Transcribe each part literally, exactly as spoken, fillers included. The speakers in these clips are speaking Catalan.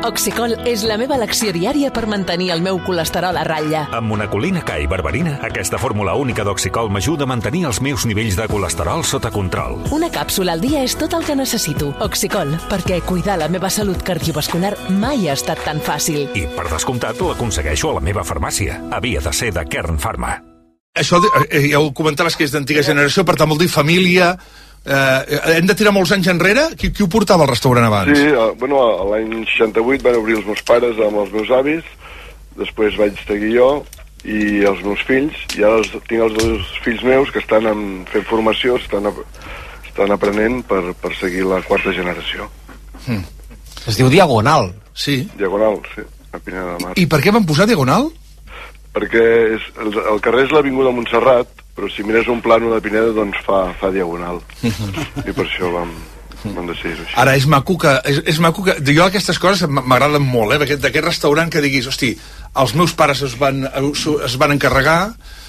Oxicol és la meva elecció diària per mantenir el meu colesterol a ratlla. Amb monacolina K i berberina, aquesta fórmula única d'Oxicol m'ajuda a mantenir els meus nivells de colesterol sota control. Una càpsula al dia és tot el que necessito. Oxicol, perquè cuidar la meva salut cardiovascular mai ha estat tan fàcil. I, per descomptat, l'aconsegueixo a la meva farmàcia. Havia de ser de Kern Pharma. Això eh, ja ho comentaves que és d'antiga generació, per tant vol dir família. Eh, hem de tirar molts anys enrere? Qui, qui ho portava al restaurant abans? Sí, uh, bueno, l'any seixanta-vuit van obrir els meus pares amb els meus avis, després vaig seguir jo i els meus fills, i ara els, tinc els dos fills meus que estan en, fent formació, estan, estan aprenent per, per seguir la quarta generació. Hmm. Es diu Diagonal. Sí. Diagonal, sí, a Pineda de Mar. I per què van posar Diagonal? Perquè és, el, el carrer és l'Avinguda Montserrat, però si mires un plano de Pineda, doncs fa, fa diagonal. I per això vam, vam decidir-ho així. Ara, és maco que... És, és maco que jo aquestes coses m'agraden molt, eh? D'aquest restaurant que diguis, hosti, els meus pares es van, es van encarregar,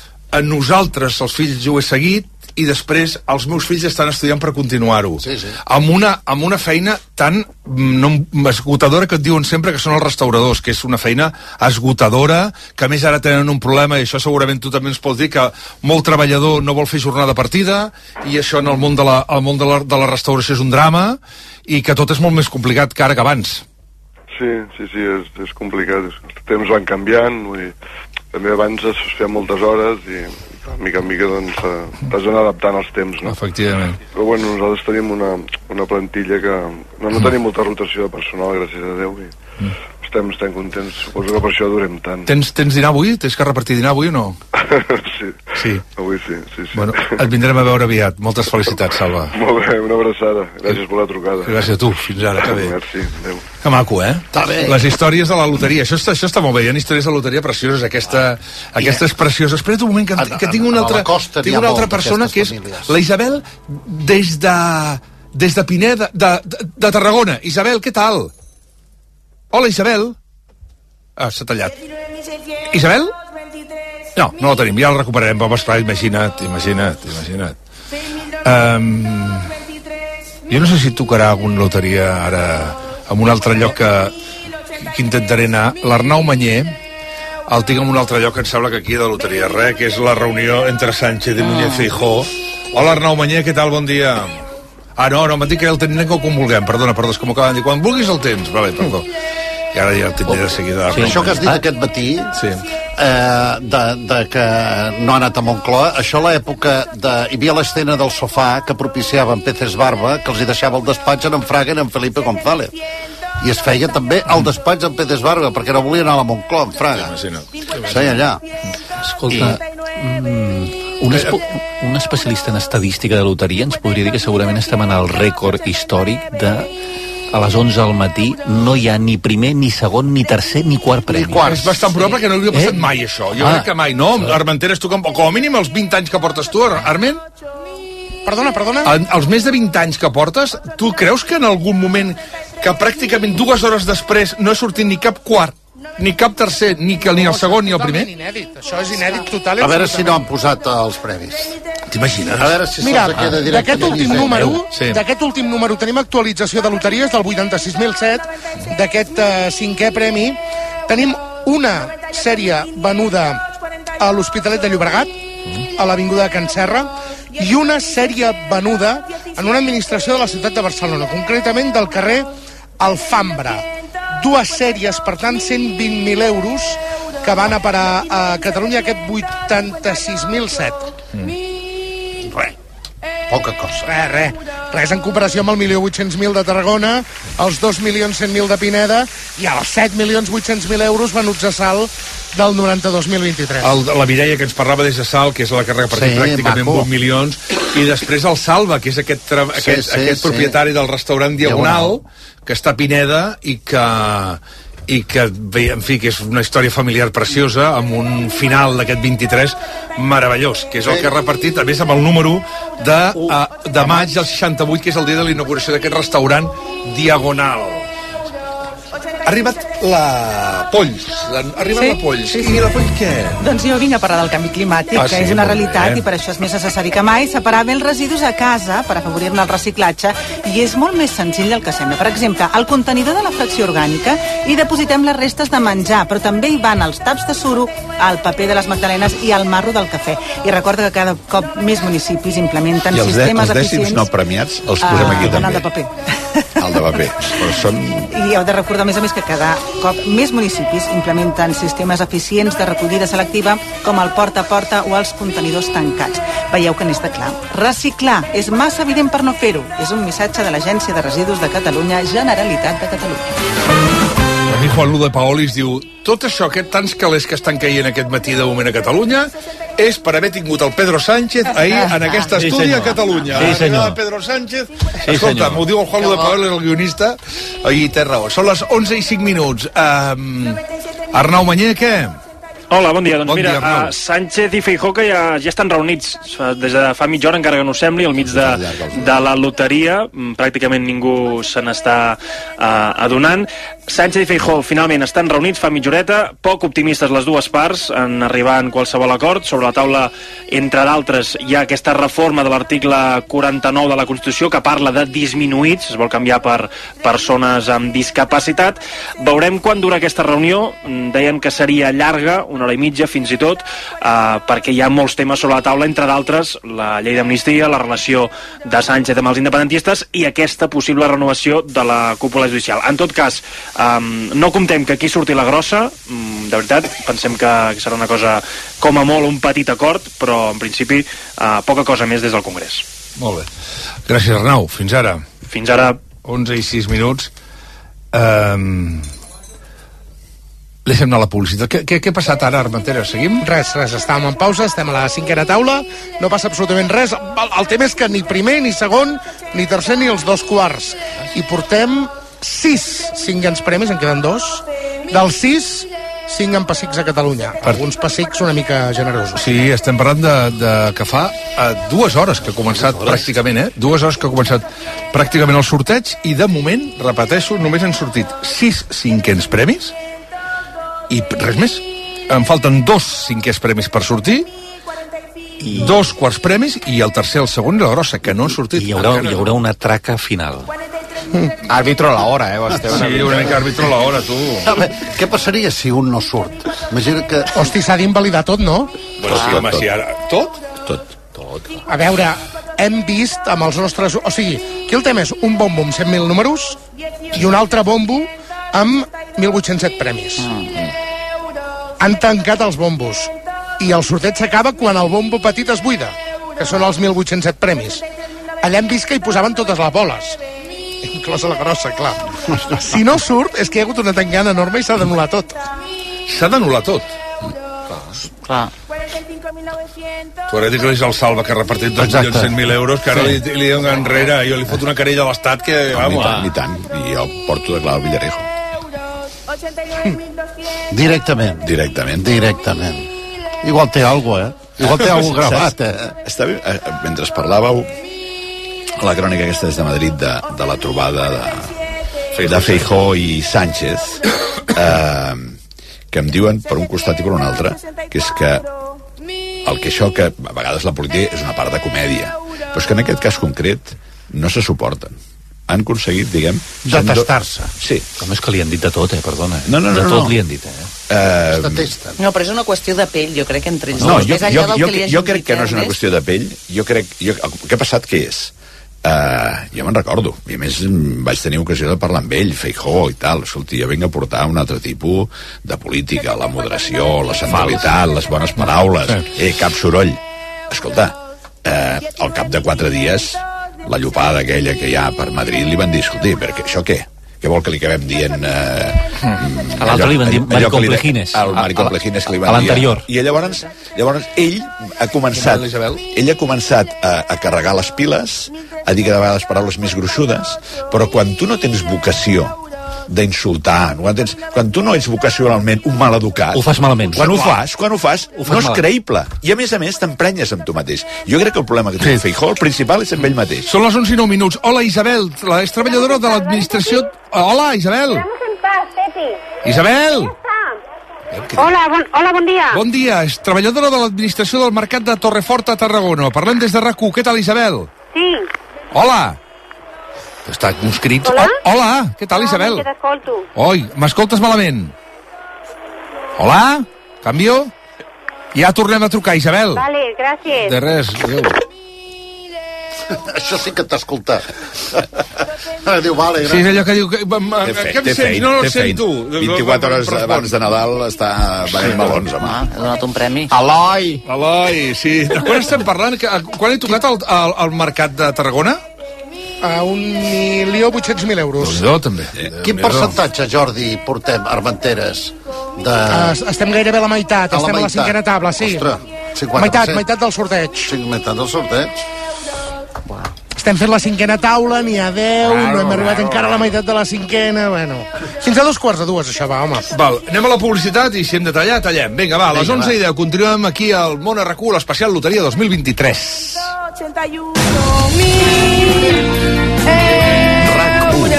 a nosaltres, els fills, jo ho he seguit, i després els meus fills estan estudiant per continuar-ho. Sí, sí. Amb una, amb una feina tan no, esgotadora que et diuen sempre que són els restauradors, que és una feina esgotadora, que a més ara tenen un problema, i això segurament tu també ens pots dir, que molt treballador no vol fer jornada partida, i això en el món de la, el món de la, de la restauració és un drama, i que tot és molt més complicat que ara que abans. Sí, sí, sí, és, és complicat. Els temps van canviant, vull dir, també abans es feien moltes hores i mica en mica doncs t'has d'anar adaptant als temps, no? Efectivament. Però bueno, nosaltres tenim una, una plantilla que no, no tenim molta rotació de personal, gràcies a Déu, i mm. estem, estem contents. Suposo que per això durem tant. Tens, tens dinar avui? Tens que repartir dinar avui o no? Sí, sí, avui sí, sí, sí. Bueno, et vindrem a veure aviat. Moltes felicitats, Salva. Molt bé, una abraçada. Gràcies per la trucada. Gràcies a tu, fins ara, que bé. Merci, adéu. Que maco, eh? Està bé. Les històries de la loteria. Això està, això està molt bé. Hi ha històries de loteria precioses. Aquesta, ah, aquesta és preciosa. Espera't un moment, que, que tinc una altra, tinc una altra persona, que és la Isabel, des de, des de Pineda, de, de, de Tarragona. Isabel, què tal? Hola, Isabel. Ah, s'ha tallat. Isabel? No, no la tenim, ja la recuperarem. Però, esclar, imagina't, imagina't, imagina't. Um, jo no sé si tocarà alguna loteria ara en un altre lloc que, que intentaré anar. L'Arnau Manyer el tinc en un altre lloc que em sembla que aquí hi ha de loteria. Res, que és la reunió entre Sánchez i Núñez Feijóo. Hola, Arnau Manyer, què tal? Bon dia. Ah, no, no, m'ha dit que el tindrem com vulguem. Perdona, perdona, és com acaben de dir. Quan vulguis el tens. Vale, perdó. I ara ja el tindré de seguida. Sí, això que has dit aquest matí, sí. eh, de, de que no ha anat a Moncloa, això a l'època de... Hi havia l'escena del sofà que propiciava en Peces Barba, que els hi deixava el despatx en en Fraga i en Felipe González. I es feia també al despatx en Peces Barba, perquè no volia anar a la Moncloa, en Fraga. Sí, no. Seia allà. Escolta, I... mm, un, espo, un especialista en estadística de loteria ens podria dir que segurament estem en el rècord històric de... a les onze al matí no hi ha ni primer, ni segon, ni tercer, ni quart premi. Ni quart. És bastant probable que no havia passat eh? mai, això. Jo ah. crec que mai, no? Armenteres, tu, com, com a mínim els vint anys que portes tu, Arment? Perdona, perdona? En, els més de vint anys que portes, tu creus que en algun moment, que pràcticament dues hores després no ha sortit ni cap quart, ni cap tercer, ni, que, ni el segon, ni el primer? Inèdit. Això és inèdit total. A veure si no han posat els premis. T'imagines? A veure si Mira, se'ls queda directe. d'aquest últim número, sí. d'aquest últim número tenim actualització de loteries del vuitanta-sis mil set, d'aquest uh, cinquè premi. Tenim una sèrie venuda a l'Hospitalet de Llobregat, a l'Avinguda de Can Serra, i una sèrie venuda en una administració de la ciutat de Barcelona, concretament del carrer Alfambra. Dues sèries, per tant, cent vint mil euros que van a parar a Catalunya, aquest vuitanta-sis mil set. Mm. Res, poca cosa. Res, res. Res en comparació amb el milió vuit-cents mil de Tarragona, els dos milions cent mil de Pineda i els set milions vuit-cents mil euros venuts a Salt del noranta-dos mil vint-i-tres. El, la Mireia, que ens parlava des de Salt, que és la que ha repartit sí, pràcticament maco. vuit milions, i després el Salva, que és aquest, tra... sí, aquest, sí, aquest sí. propietari del restaurant Diagonal, Diagonal, que està a Pineda i que... i que, bé, en fi, que és una història familiar preciosa, amb un final d'aquest vint-i-tres meravellós, que és el que ha repartit, a més, amb el número de, uh, de maig del seixanta-vuit, que és el dia de la inauguració d'aquest restaurant Diagonal. ha arribat la Polls. Ha arribat Sí, la Polls. sí, sí. I la Polls què? Doncs jo vinc a parlar del canvi climàtic, Ah, que sí, és una molt realitat bé. i per això és més necessari que mai separar bé els residus a casa per afavorir-ne el reciclatge, i és molt més senzill del que sembla. Per exemple, al contenidor de la fracció orgànica hi depositem les restes de menjar, però també hi van els taps de suro, el paper de les magdalenes i el marro del cafè. I recorda que cada cop més municipis implementen I els, de, sistemes els dècims eficients. no premiats els posem aquí Ah, també. el de paper. El de paper. Però són... I heu de recordar, a més a més, que cada cop més municipis implementen sistemes eficients de recollida selectiva, com el porta a porta o els contenidors tancats. Veieu que n'és de clar. Reciclar és massa evident per no fer-ho. És un missatge de l'Agència de Residus de Catalunya, Generalitat de Catalunya. A mi Juan Lu de Paolis diu: tot això, aquests tants calés que estan caient aquest matí de moment a Catalunya, és per haver tingut el Pedro Sánchez ahir en aquest Sí, estudi senyor. a Catalunya. Sí, senyor. Arribava Pedro Sánchez. Sí, Escolta, senyor. m'ho diu el Juan Lu de Paolis, el guionista, i té raó. Són les onze i cinc minuts. Um, Arnau Manyer, què? Hola, bon dia. Doncs Bon mira, dia, Arnau. uh, Sánchez i Feijóo que ja, ja estan reunits des de fa mitja hora, encara que no ho sembli, al mig de, de la loteria. Mm, Pràcticament ningú se n'està uh, adonant. Sánchez i Feijóo finalment estan reunits fa mitja horeta, poc optimistes les dues parts en arribar en qualsevol acord. Sobre la taula, entre d'altres, hi ha aquesta reforma de l'article quaranta-nou de la Constitució que parla de disminuïts, es vol canviar per persones amb discapacitat. Veurem quan dura aquesta reunió. Mm, Deien que seria llarga, una hora i mitja fins i tot, eh, perquè hi ha molts temes sobre la taula, entre d'altres la llei d'amnistia, la relació de Sánchez amb els independentistes i aquesta possible renovació de la cúpula judicial. En tot cas, eh, no comptem que aquí surti la grossa, mm, de veritat, pensem que serà una cosa, com a molt, un petit acord, però en principi eh, poca cosa més des del Congrés. Molt bé. Gràcies, Arnau. Fins ara. Fins ara. onze i sis minuts. Um... Deixem anar a la publicitat. Què, què, què ha passat ara, Armentera? Seguim? Res, res, estàvem en pausa, estem a la cinquena taula, no passa absolutament res. El, el tema és que ni primer, ni segon, ni tercer, ni els dos quarts. I portem sis cinquens premis, en queden dos. Dels sis, cinc en pessics a Catalunya. Alguns pessics una mica generosos. Sí, estem parlant de, de que fa uh, dues hores que ha començat pràcticament, eh? Dues hores que ha començat pràcticament el sorteig i de moment, repeteixo, només han sortit sis cinquens premis i res més. Em falten dos cinquers premis per sortir, i dos quarts premis i el tercer, el segon i la grossa, que no han sortit. I hi haurà, hi haurà una traca final. Àrbitro a l'hora, eh? Sí, una mica àrbitro a l'hora, tu. A veure, què passaria si un no surt? Imagina que... Hosti, s'ha d'invalidar tot, no? Bueno, sí, home, sí, ara... Tot? Tot. Tot. A veure, hem vist amb els nostres... O sigui, aquí el tema és un bombo amb cent mil números i un altre bombo amb mil vuit-cents set premis. Han tancat els bombos i el sorteig s'acaba quan el bombo petit es buida, que són els mil vuit-cents set premis. Allà hem vist que hi posaven totes les boles, inclosa la grossa, clar. Si no surt, és que hi ha hagut una tangana enorme i s'ha d'anul·lar tot. S'ha d'anul·lar tot. Clar. Tu ara dic que és el Salva que ha repartit dos milions cent mil euros, que ara Sí. li, li donen enrere, jo li fot una querella a l'Estat que... No, vamos, ni tant, ni tant. I jo porto de clar al Villarejo. Directament. Directament. Directament. Igual té alguna cosa, eh? Igual té alguna cosa gravat, eh? Està bé, eh, mentre parlàveu a la crònica aquesta des de Madrid de, de la trobada de, de Feijóo i Sánchez, eh, que em diuen per un costat i per un altre, que és que el que això, que a vegades la política és una part de comèdia, però és que en aquest cas concret no se suporten. Han aconseguit, diguem... Detestar-se. Sí. Com és que li han dit de tot, eh? Perdona. No, no, no, de no. tot li han dit, eh? Eh, Detesten. No, però és una qüestió de pell, jo crec, entre ells No, dos. jo, Més jo, enllà del jo, que li hagin jo crec dit que no és una Ernest. qüestió de pell. Jo crec... Jo, el que ha passat què és? Uh, jo me'n recordo, i a més vaig tenir ocasió de parlar amb ell, Feijóo i tal. Escolti, jo vinc a portar un altre tipus de política, la moderació, la centralitat, les bones paraules. Eh, cap soroll. Escolta, eh, al cap de quatre dies, la llopada aquella que hi ha per Madrid li van dir, escolti, perquè això què? Què vol que li acabem dient... Eh, a l'altre li van dir Maricomplegines. Al Maricomplegines que li van a dir. l'anterior. I llavors, llavors ell ha començat ell ha començat a, a carregar les piles, a dir cada vegada les paraules més gruixudes, però quan tu no tens vocació d'insultar, quan, tens, quan tu no ets vocacionalment un mal educat, ho fas malament. Quan ho fas, quan ho fas, ho fas no és malament. creïble. I a més a més t'emprenyes amb tu mateix. Jo crec que el problema que té sí. Feijóo, el principal és amb ell mateix. Són les onze i nou minuts. Hola, Isabel, la és treballadora de l'administració... Hola, Isabel. Isabel! Hola, bon, hola, bon dia. Bon dia, és treballadora de l'administració del mercat de Torrefort a Tarragona. Parlem des de RAC u. Què tal, Isabel? Sí. Hola. Està uns crits. Hola? Oh, hola, què tal, Isabel? No, que t'escolto. Oi, m'escoltes malament? Hola? Canvio? Ja tornem a trucar, Isabel. Vale, gràcies. De res, adéu. Això sí que t'ha escoltat. Diu, vale, gràcies. Sí, és allò que diu... Que, Té fe, que em té sents? feina, No, no té el sento. feina. vint-i-quatre hores abans de Nadal està venent melons, home. Ah, he donat un premi. Eloi! Eloi, sí. De quan estem parlant? Que, quan he tocat al, al, al mercat de Tarragona? A un milió vuit-cents mil euros. Jo també. Quin percentatge, Jordi, portem, Armenteres? De... Uh, estem gairebé a la meitat, A la estem a la meitat. cinquena taula, sí. Ostres, cinquanta per cent. Meitat, meitat del sorteig. Sí, meitat del sorteig. Estem fent la cinquena taula, n'hi ha deu, Claro, no hem arribat claro. encara a la meitat de la cinquena, bueno. Fins a dos quarts de dues, això va, home. Val, anem a la publicitat i si hem de tallar, tallem. Vinga, va, a les Vinga, onze va. i deu continuem aquí al Món a RAC u, l'especial Loteria dos mil vint-i-tres. RAC u.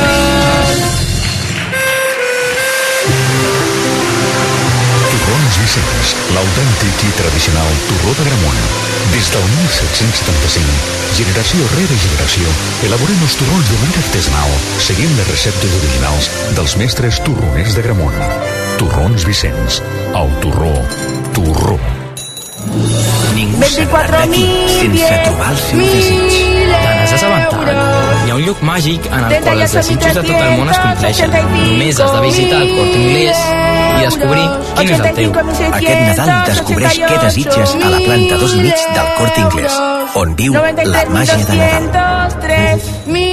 Torrons Vicenç, l'autèntic i tradicional torró de Gramunt. Des del mil set-cents setanta-cinc, generació rere generació, elaborem els torrons de manera artesanal, seguint les receptes originals dels mestres torroners de Gramunt. Torrons Vicenç, el torró, torró. Ningú s'agrada d'aquí sense trobar el seu desig. Te n'has assabentat? Hi ha un lloc màgic en el qual els desitjos de tot el món es compleixen. Només has de visitar el Corte Inglés i descobrir quin és el teu. Aquest Nadal descobreix què desitges a la planta dos i mig del Corte Inglés, on viu la màgia de Nadal.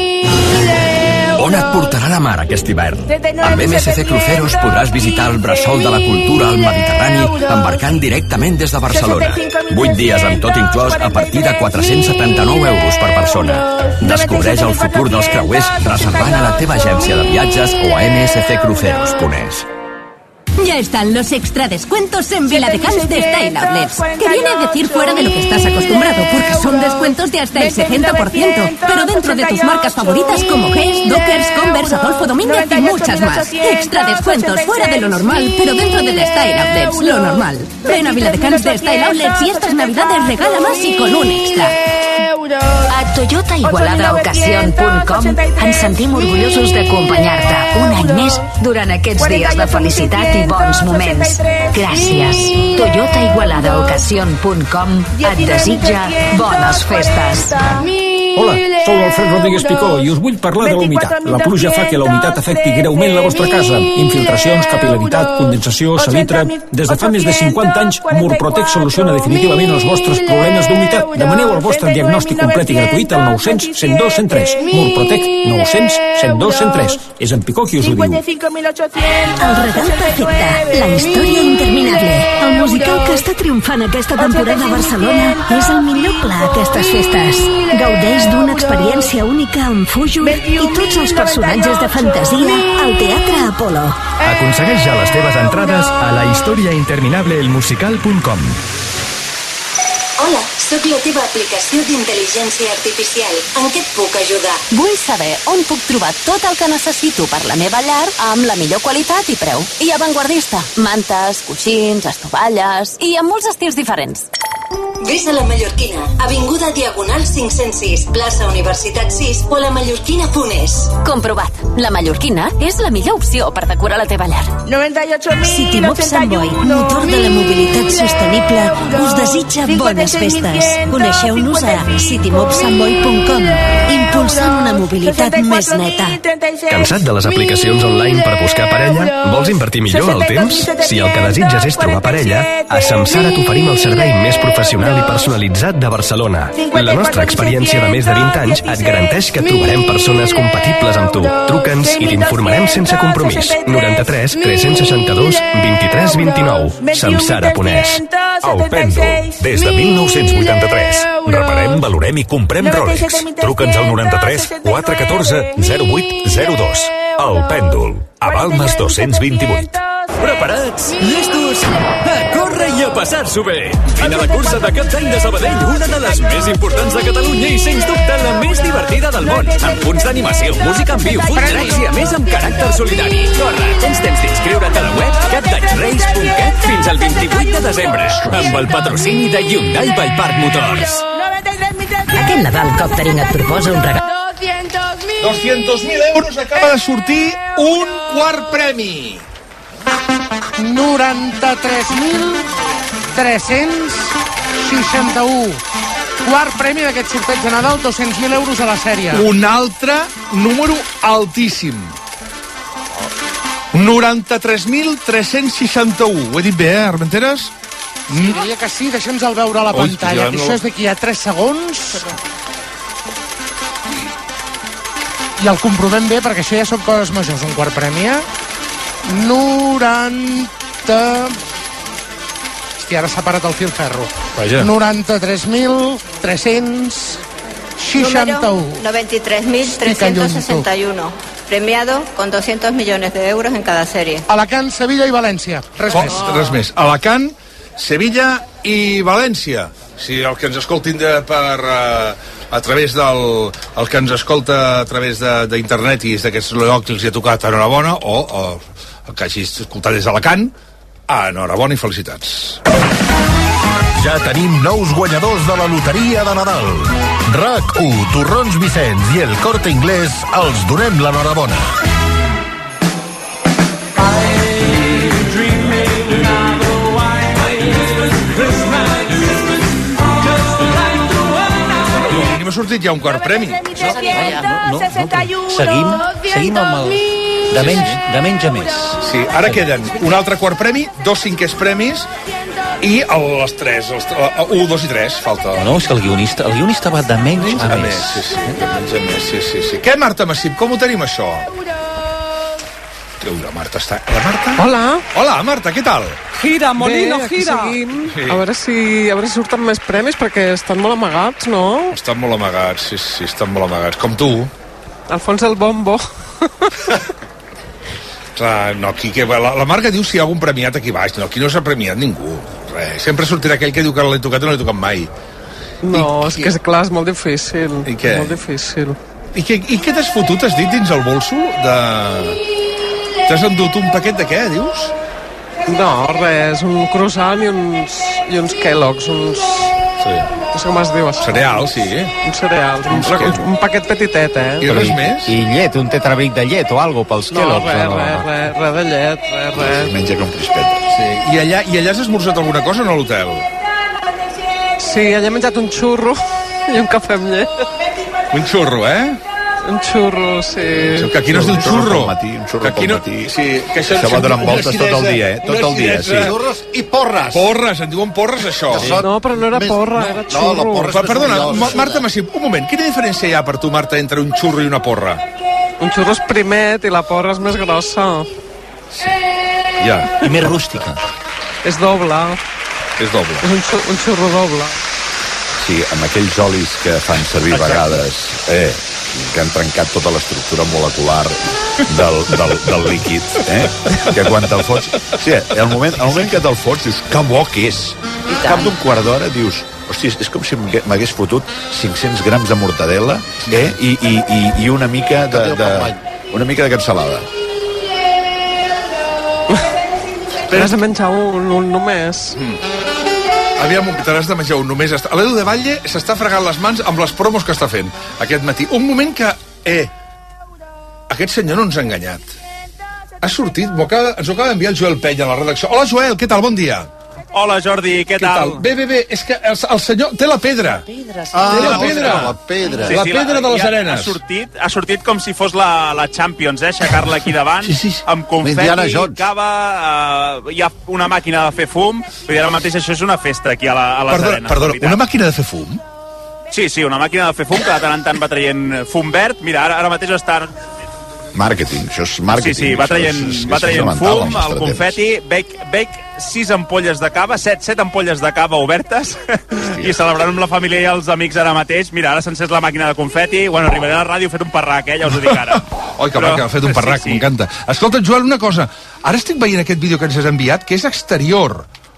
On et portarà la mar aquest hivern? Amb M S C Cruceros podràs visitar el bressol de la cultura al Mediterrani embarcant directament des de Barcelona. Vuit dies amb tot inclòs a partir de quatre-cents setanta-nou euros per persona. Descobreix el futur dels creuers reservant a la teva agència de viatges o a m s c cruceros punt es. Ya están los extra descuentos en Viladecans de Style Outlets, que viene a decir fuera de lo que estás acostumbrado, porque son descuentos de hasta el setenta por ciento, pero dentro de tus marcas favoritas como Guess, Dockers, Converse, Adolfo Domínguez y muchas más. Extra descuentos fuera de lo normal, pero dentro de The Style Outlets, lo normal. Ven a Viladecans de Style Outlets y estas navidades regala más y con un extra. A Toyota Igualada Ocasión punt com ens sentim orgullosos d'acompanyar-te un any més durant aquests dies de felicitat i bons moments. Gràcies. Toyota Igualada Ocasión punt com et desitja bones festes. Hola, sou Alfred Rodríguez Picó i us vull parlar de la humitat. La pluja fa que la humitat afecti greument la vostra casa. Infiltracions, capil·laritat, condensació, salitre... Des de fa més de cinquanta anys, Murprotec soluciona definitivament els vostres problemes d'humitat. Demaneu el vostre diagnòstic complet i gratuït al nou cents cent dos cent tres. Murprotec nou cents cent dos cent tres. És en Picó qui us ho diu. El regal perfecte, la història interminable. El musical que està triomfant aquesta temporada a Barcelona és el millor pla a aquestes festes. Gaudeix d'una experiència única amb Fújol i tots els personatges de fantasia al Teatre Apolo. Aconsegueix ja les teves entrades a la història interminable el musical punt com. Hola, sóc la teva aplicació d'intel·ligència artificial. En què et puc ajudar? Vull saber on puc trobar tot el que necessito per la meva llar amb la millor qualitat i preu. I avantguardista. Mantes, coixins, estovalles i amb molts estils diferents. Ves a la Mallorquina, avinguda Diagonal cinc-cents sis, plaça Universitat sis o la mallorquina punt es. Comprovat. La Mallorquina és la millor opció per decorar la teva llar. Citimob Sant Boi, motor de la mobilitat sostenible, us desitja bones festes. Coneixeu-nos a citimob sant boi punt com, impulsant una mobilitat més neta. Cansat de les aplicacions online per buscar parella? Vols invertir millor el temps? Si el que desitges és trobar parella, a Samsara t'oferim el servei més professional i personalitzat de Barcelona. La nostra experiència de més de vint anys et garanteix que trobarem persones compatibles amb tu. Truca'ns i t'informarem sense compromís. noranta-tres tres-cents seixanta-dos vint-i-tres vint-i-nou. Samsara punt es. El Pèndol, des de mil nou-cents vuitanta-tres. Reparem, valorem i comprem Rolex. Truca'ns al noranta-tres quatre un quatre zero vuit zero dos. El Pèndol, a Balmes dos-cents vint-i-vuit. Preparats? Llestos? A córrer i a passar-s'ho bé! Vine a la cursa de Cap d'Any de Sabadell, una de les més importants de Catalunya i, sens dubte, la més divertida del món. Amb punts d'animació, música en viu, food trucks i, a més, amb caràcter solidari. Corre, tens temps, desembre, amb el patrocini de Hyundai by Park Motors. Aquest Nadal Coptering et proposa un regal. dos-cents mil euros acaba de sortir un quart premi. noranta-tres mil tres-cents seixanta-u. Quart premi d'aquest sorteig de Nadal, dos-cents mil euros a la sèrie. Un altre número altíssim. noranta-tres mil tres-cents seixanta-u. Ho he dit bé, eh, Armenteres? Sí, diria que sí, deixa'ns el veure a la Ui, pantalla, ja que no- això és d'aquí a tres segons. I el comprovem bé, perquè això ja són coses majors, un quart premi, eh? noranta... Hòstia, ara s'ha parat el fil ferro. Vaja. noranta-tres mil tres-cents seixanta-u. Número noventa y tres mil trescientos sesenta y uno. Premiado con doscientos millones de euros en cada serie. Alacant, Sevilla i València. Res Oh, més. res més. Alacant, Sevilla i València. Si el que ens escoltin de, per, uh, a través del... el que ens escolta a través de- d'internet i és d'aquests llocs que els hi ha tocat, enhorabona, o, o el que hagi escoltat des d'Alacant, enhorabona i felicitats. Ja tenim nous guanyadors de la loteria de Nadal. RAC u, Torrons Vicenç i el Corte Inglés els donem l'enhorabona. I m'ha sortit ja un quart premi. No, no, no, seguim, seguim amb el... De menys, de menys a més. Sí, ara queden un altre quart premi, dos cinquers premis i el, les tres, els, un, dos i tres, falta. No, és que el guionista, el guionista va de menys a, A més. més, sí, sí, de menys a més, sí, sí, sí. Què, Marta Massip, com ho tenim, això? Ui, la Marta està... La Marta? Hola. Hola, Marta, què tal? Gira, Molino, Bé, aquí gira. seguim. Sí. A veure si a veure si surten més premis, perquè estan molt amagats, no? Estan molt amagats, sí, sí, estan molt amagats. Com tu. Alfons el Bombo. Clar, no, aquí, que, la, la Marga diu si hi ha algun premiat aquí baix. No, aquí no s'ha premiat ningú. Res, sempre sortirà aquell que diu que l'he tocat i no l'he tocat mai. No, I, és que és clar, és molt difícil. I què? Molt difícil. I què, i què t'has fotut, has dit, dins el bolso? De... T'has endut un paquet de què, dius? No, res, un croissant i uns, i uns Kellogg's, uns... Sí. No sé com es diu, això. Cereal, sí. Un cereal, un, un, un paquet petitet, eh? I res més? I llet, un tetrabric de llet o algo pels No, Kellogg's. res, o no? res, res, res de llet, res, res. Menja com crispetes. Sí. I allà, I allà has esmorzat alguna cosa o no a l'hotel? Sí, allà he menjat un xurro i un cafè amb llet. Un xurro, eh? Un xurro, sí. Que aquí no es diu xurro. Un matí, un xurro Que aquí pel no- matí. Sí, que això- Això va donant una voltes tot el acidesa, dia, eh? Tot una el dia, sí. acidesa. Xurros i porres. Porres, en diuen porres, això. No, però no era Més- porra, no, era no, xurro. la porra és Pa- més Perdona, orgullosa. Ma- Marta Massip, un moment. Quina diferència hi ha per tu, Marta, entre un xurro i una porra? Un xurro és primet i la porra és més grossa. Ja. I més rústica. És doble. És doble. És un, xu- un xurro doble. Sí, amb aquells olis que fan servir a vegades, eh, que han trencat tota l'estructura molecular del, del, del líquid, eh? Que quan te'l fots... Sí, al moment, al moment que te'l fots dius, que bo que és. Al cap d'un quart d'hora dius, hòstia, és com si m'hagués m'hagués fotut cinc-cents grams de mortadela, eh? I, i, i, i una mica de, de, una mica de capçalada. Però has de menjar un, un només. Mm. Aviam, te n'has de menjar un només. Est- L'Edu de Batlle s'està fregant les mans amb les promos que està fent aquest matí. Un moment que, eh, aquest senyor no ens ha enganyat. Ha sortit, m'ho acaba, ens ho acaba d'enviar el Joel Penya a la redacció. Hola, Joel, què tal? Bon dia. Hola, Jordi, què, Què tal? Bé, bé, bé, és que el, el senyor té la pedra. Ah, té la pedra. la pedra. La pedra de les ja arenes. Ha sortit, ha sortit com si fos la, la Champions, eh? Aixecar-la aquí davant, sí, sí. amb Indiana confeti, Jones. cava, uh, hi ha una màquina de fer fum, vull dir, ara mateix això és una festa aquí a, la, a les Perdona, arenes. perdona, de veritat. una màquina de fer fum? Sí, sí, una màquina de fer fum que de tant en tant va traient fum verd. Mira, ara, ara mateix està... Màrqueting, això és màrqueting. Sí, sí, va això traient, és- és va traient fonamental fum, al nostre el confeti, bec, bec sis ampolles de cava, set, set ampolles de cava obertes, i celebrant amb la família i els amics ara mateix. Mira, ara s'ha encès la màquina de confeti, bueno, arribaré a la ràdio fet un parrac, eh, ja us ho dic ara. Oi, que maca, ha fet un parrac, sí, sí. M'encanta. Escolta, Joel, una cosa. Ara estic veient aquest vídeo que ens has enviat, que és exterior.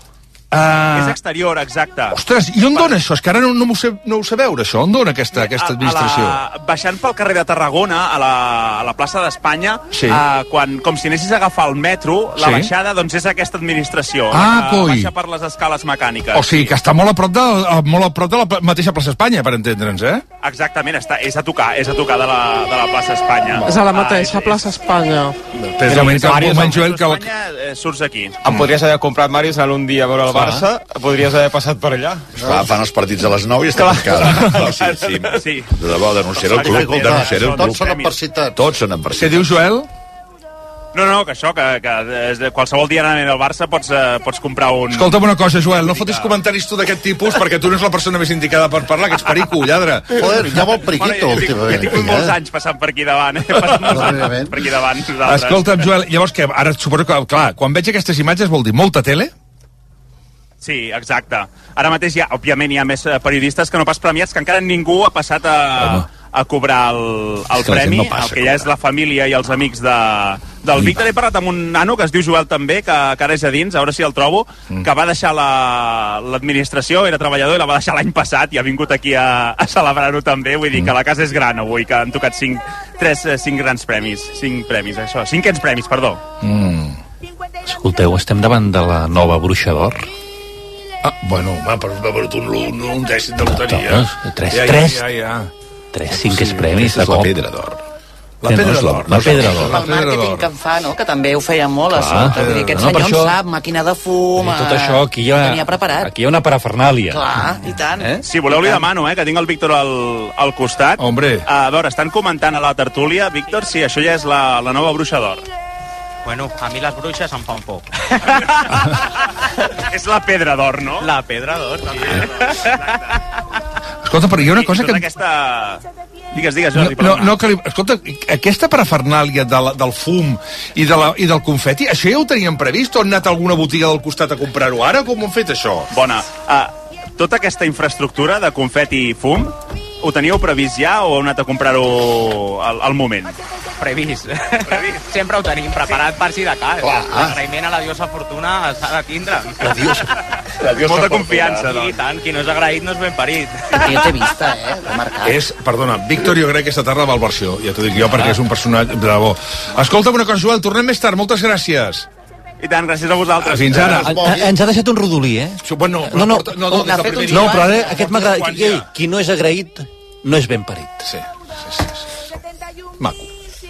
Uh... És exterior, exacte. Ostres, i on dona això? És que ara no, no, ho sé, no ho sé veure, això. On dona aquesta, aquesta administració? A la, baixant pel carrer de Tarragona, a la, a la plaça d'Espanya, sí. uh, quan, com si anessis a agafar el metro, la sí. baixada doncs és aquesta administració. Ah, uh, coi. Baixa per les escales mecàniques. O sigui, que està molt a prop de, molt a prop de la mateixa plaça Espanya, per entendre'ns, eh? Exactament, està, és a tocar, és a tocar de la, de la plaça Espanya. És a la mateixa plaça Espanya. Precisament que el moment, Joel, que... Espanya, eh, surts aquí. Em podries haver comprat, Màrius, anar un dia a veure el Barça, podries haver passat per allà. Clar, fan els partits a les nou i està tancada. No, sí, sí. sí. De debò, denunciaré el club. Denunciaré el club. Tots són en parcitat. Tots són en parcitat. Què dius, Joel? No, no, que això, que, que qualsevol dia anant al Barça pots, eh, pots comprar un... Escolta'm una cosa, Joel, no fotis comentaris tu d'aquest tipus perquè tu no ets la persona més indicada per parlar, que ets perico, lladre. Joder, ja vol periquito, bueno, últimament. Jo tinc molts anys passant per aquí davant, eh? Passant molts anys per aquí davant. Nosaltres. Escolta'm, Joel, llavors què? Ara suposo que, clar, quan veig aquestes imatges vol dir molta tele? Sí, exacte. Ara mateix, ja, òbviament, hi ha més periodistes que no pas premiats, que encara ningú ha passat a... Home. a cobrar el, el premi, no el que ja és la família i els amics de, del Víctor. He parlat amb un nano que es diu Joel també, que, que ara és a dins, a veure si el trobo, mm. que va deixar l'administració, la, era treballador i la va deixar l'any passat i ha vingut aquí a, a celebrar-ho també. Vull dir mm. que la casa és gran avui, que han tocat cinc, tres, cinc grans premis. Cinc premis, això. Cinquens premis, perdó. Mm. Escolteu, estem davant de la nova Bruixa d'Or. Ah, bueno, home, per haver un, un, un dècit de loteria. Tres, ja, tres. Ja, ja, ja. Tres, cinques premis. És la pedra d'or. La pedra d'or. La pedra d'or. El màrqueting que em fa, no?, que també ho feia molt, a sota. Vull dir, aquest no, senyor això, en sap, màquina de fum... Tot això, aquí hi ha, tenia preparat. Aquí hi ha una parafernàlia. Clar, i tant. Eh? Si voleu li demano, eh, que tinc el Víctor al, al costat. Hombre. A veure, estan comentant a la tertúlia, Víctor, si això ja és la, la nova Bruixa d'Or. Bueno, a mi les bruixes em fa un poc. És la pedra d'or, no? La pedra d'or, sí. Escolta, però hi ha una cosa que... Aquesta... Digues, digues, Jordi. No, no, no, que li... Escolta, aquesta parafernàlia de la, del fum i, de la, i del confeti, això ja ho teníem previst o han anat a alguna botiga del costat a comprar-ho ara? Com ho han fet, això? Bona. Uh, tota aquesta infraestructura de confeti i fum, ho teníeu previst ja o heu anat a comprar-ho al, al moment? Previst. Previst. Sempre ho tenim preparat per si de cas. L'agraïment a la diosa Fortuna s'ha de tindre. La diosa, la diosa Molta confiança, doncs. I tant, qui no és agraït no és ben parit. Jo t'he vista, eh? De marcat. És, perdona, Víctor, jo crec que aquesta tarda va al versió. Ja t'ho dic jo, perquè és un personatge de bo. Escolta'm una cosa, Joel, tornem més tard. Moltes gràcies. I tant, gràcies a vosaltres. Fins ara. Ens ha deixat un rodolí, eh? Bueno, no, no, no, no, no, no però ara aquest m'agrada. Ei, qui no és agraït no és ben parit. Sí, sí, sí. sí. Maco.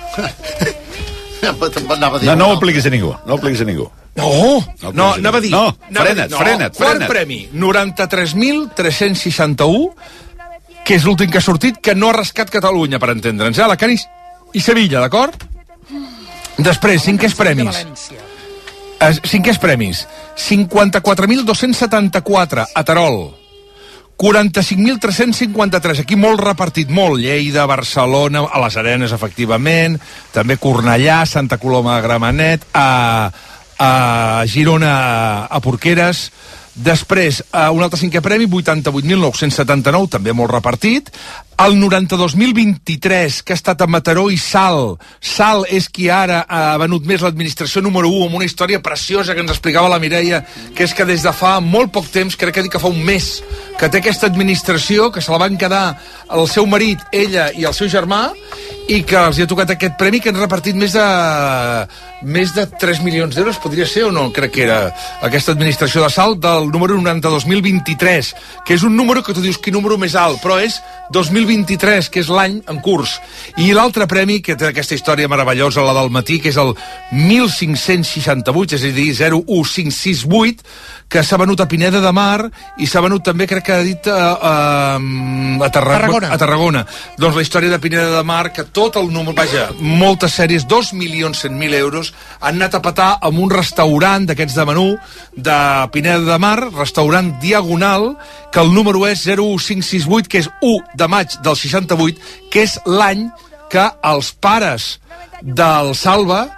No, no ho apliquis a ningú, no ho apliquis a ningú. No, no, no anava a dir... No, frena't, frena't, frena't. Quart premi, noranta-tres mil tres-cents seixanta-u, que és l'últim que ha sortit, que no ha rascat Catalunya, per entendre'ns, eh? Alacant i Sevilla, d'acord? Després, cinquens premis. Uh, cinquens premis. cinquanta-quatre mil dos-cents setanta-quatre, a Terol. quaranta-cinc mil tres-cents cinquanta-tres, aquí molt repartit, molt. Lleida, Barcelona, a les Arenes, efectivament, també Cornellà, Santa Coloma de Gramenet, a, a Girona, a Porqueres. Després, un altre cinquè premi, vuitanta-vuit mil nou-cents setanta-nou, també molt repartit. El noranta-dos mil vint-i-tres, que ha estat a Mataró i Sal. Sal és qui ara ha venut més l'administració número u, amb una història preciosa que ens explicava la Mireia, que és que des de fa molt poc temps, crec que dic que fa un mes, que té aquesta administració, que se la van quedar el seu marit, ella i el seu germà, i que els hi ha tocat aquest premi, que han repartit més de més de tres milions d'euros, podria ser o no? Crec que era aquesta administració de Sal del número noranta-dos mil vint-i-tres, que és un número que tu dius quin número més alt, però és dos mil vint-i-tres, que és l'any en curs. I l'altre premi, que té aquesta història meravellosa, la del matí, que és el mil cinc-cents seixanta-vuit, és a dir, zero un cinc sis vuit, que s'ha venut a Pineda de Mar i s'ha venut també, crec que ha dit, a, a, a, Tarragona, Tarragona. a Tarragona. Doncs la història de Pineda de Mar, que tot el número, vaja, moltes sèries, dos milions cent mil euros, han anat a petar amb un restaurant d'aquests de menú de Pineda de Mar, restaurant Diagonal, que el número és zero un cinc sis vuit, que és u de maig del seixanta-vuit, que és l'any que els pares del Salva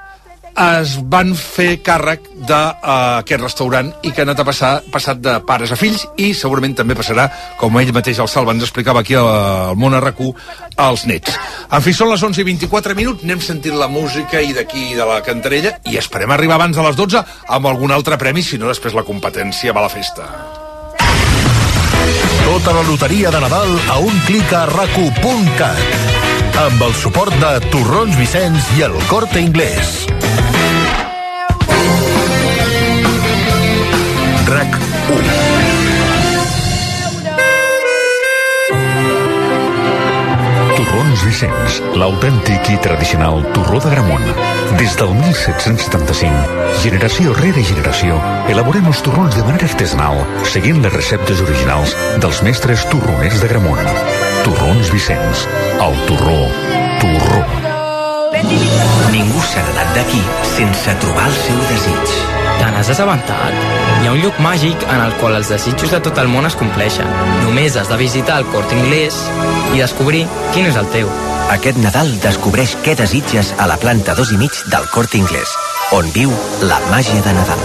es van fer càrrec d'aquest uh, restaurant i que ha anat a passar, passat de pares a fills i segurament també passarà, com ell mateix el Salva ens explicava aquí al Món R Q, als nets. En fi, són les onze i vint-i-quatre minuts, anem sentint la música i d'aquí de la Cantarella i esperem arribar abans de les dotze amb algun altre premi, si no després la competència va a la festa. Tota la loteria de Nadal a un clic a racu punt cat. Amb el suport de Torrons Vicenç i el Corte Inglés. RAC u. Torrons Vicenç, l'autèntic i tradicional torró d'Agramunt. Des del mil set-cents setanta-cinc, generació rere generació, elaborem els torrons de manera artesanal, seguint les receptes originals dels mestres torroners d'Agramunt. Torrons Vicenç, el torró, torró. Ningú s'ha anat d'aquí sense trobar el seu desig. Te n'has assabentat? Hi ha un lloc màgic en el qual els desitjos de tot el món es compleixen. Només has de visitar el Corte Inglés i descobrir quin és el teu. Aquest Nadal descobreix què desitges a la planta dos i mig del Corte Inglés, on viu la màgia de Nadal.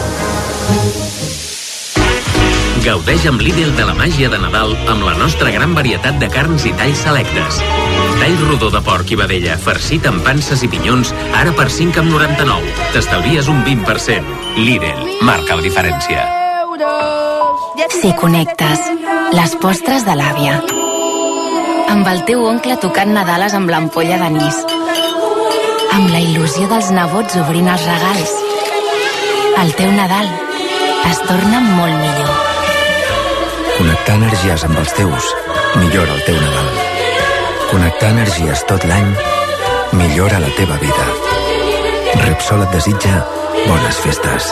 Gaudeix amb Lidl de la màgia de Nadal amb la nostra gran varietat de carns i talls selectes. Tall rodó de porc i vedella, farcit amb panses i pinyons, ara per cinc coma noranta-nou. T'estalvies un vint per cent. Lidl, marca la diferència. Si connectes, les postres de l'àvia. Amb el teu oncle tocant Nadales amb l'ampolla d'anís. Amb la il·lusió dels nebots obrint els regals. El teu Nadal es torna molt millor. Connectar energies amb els teus millora el teu Nadal. Connectar energies tot l'any millora la teva vida. Repsol et desitja bones festes.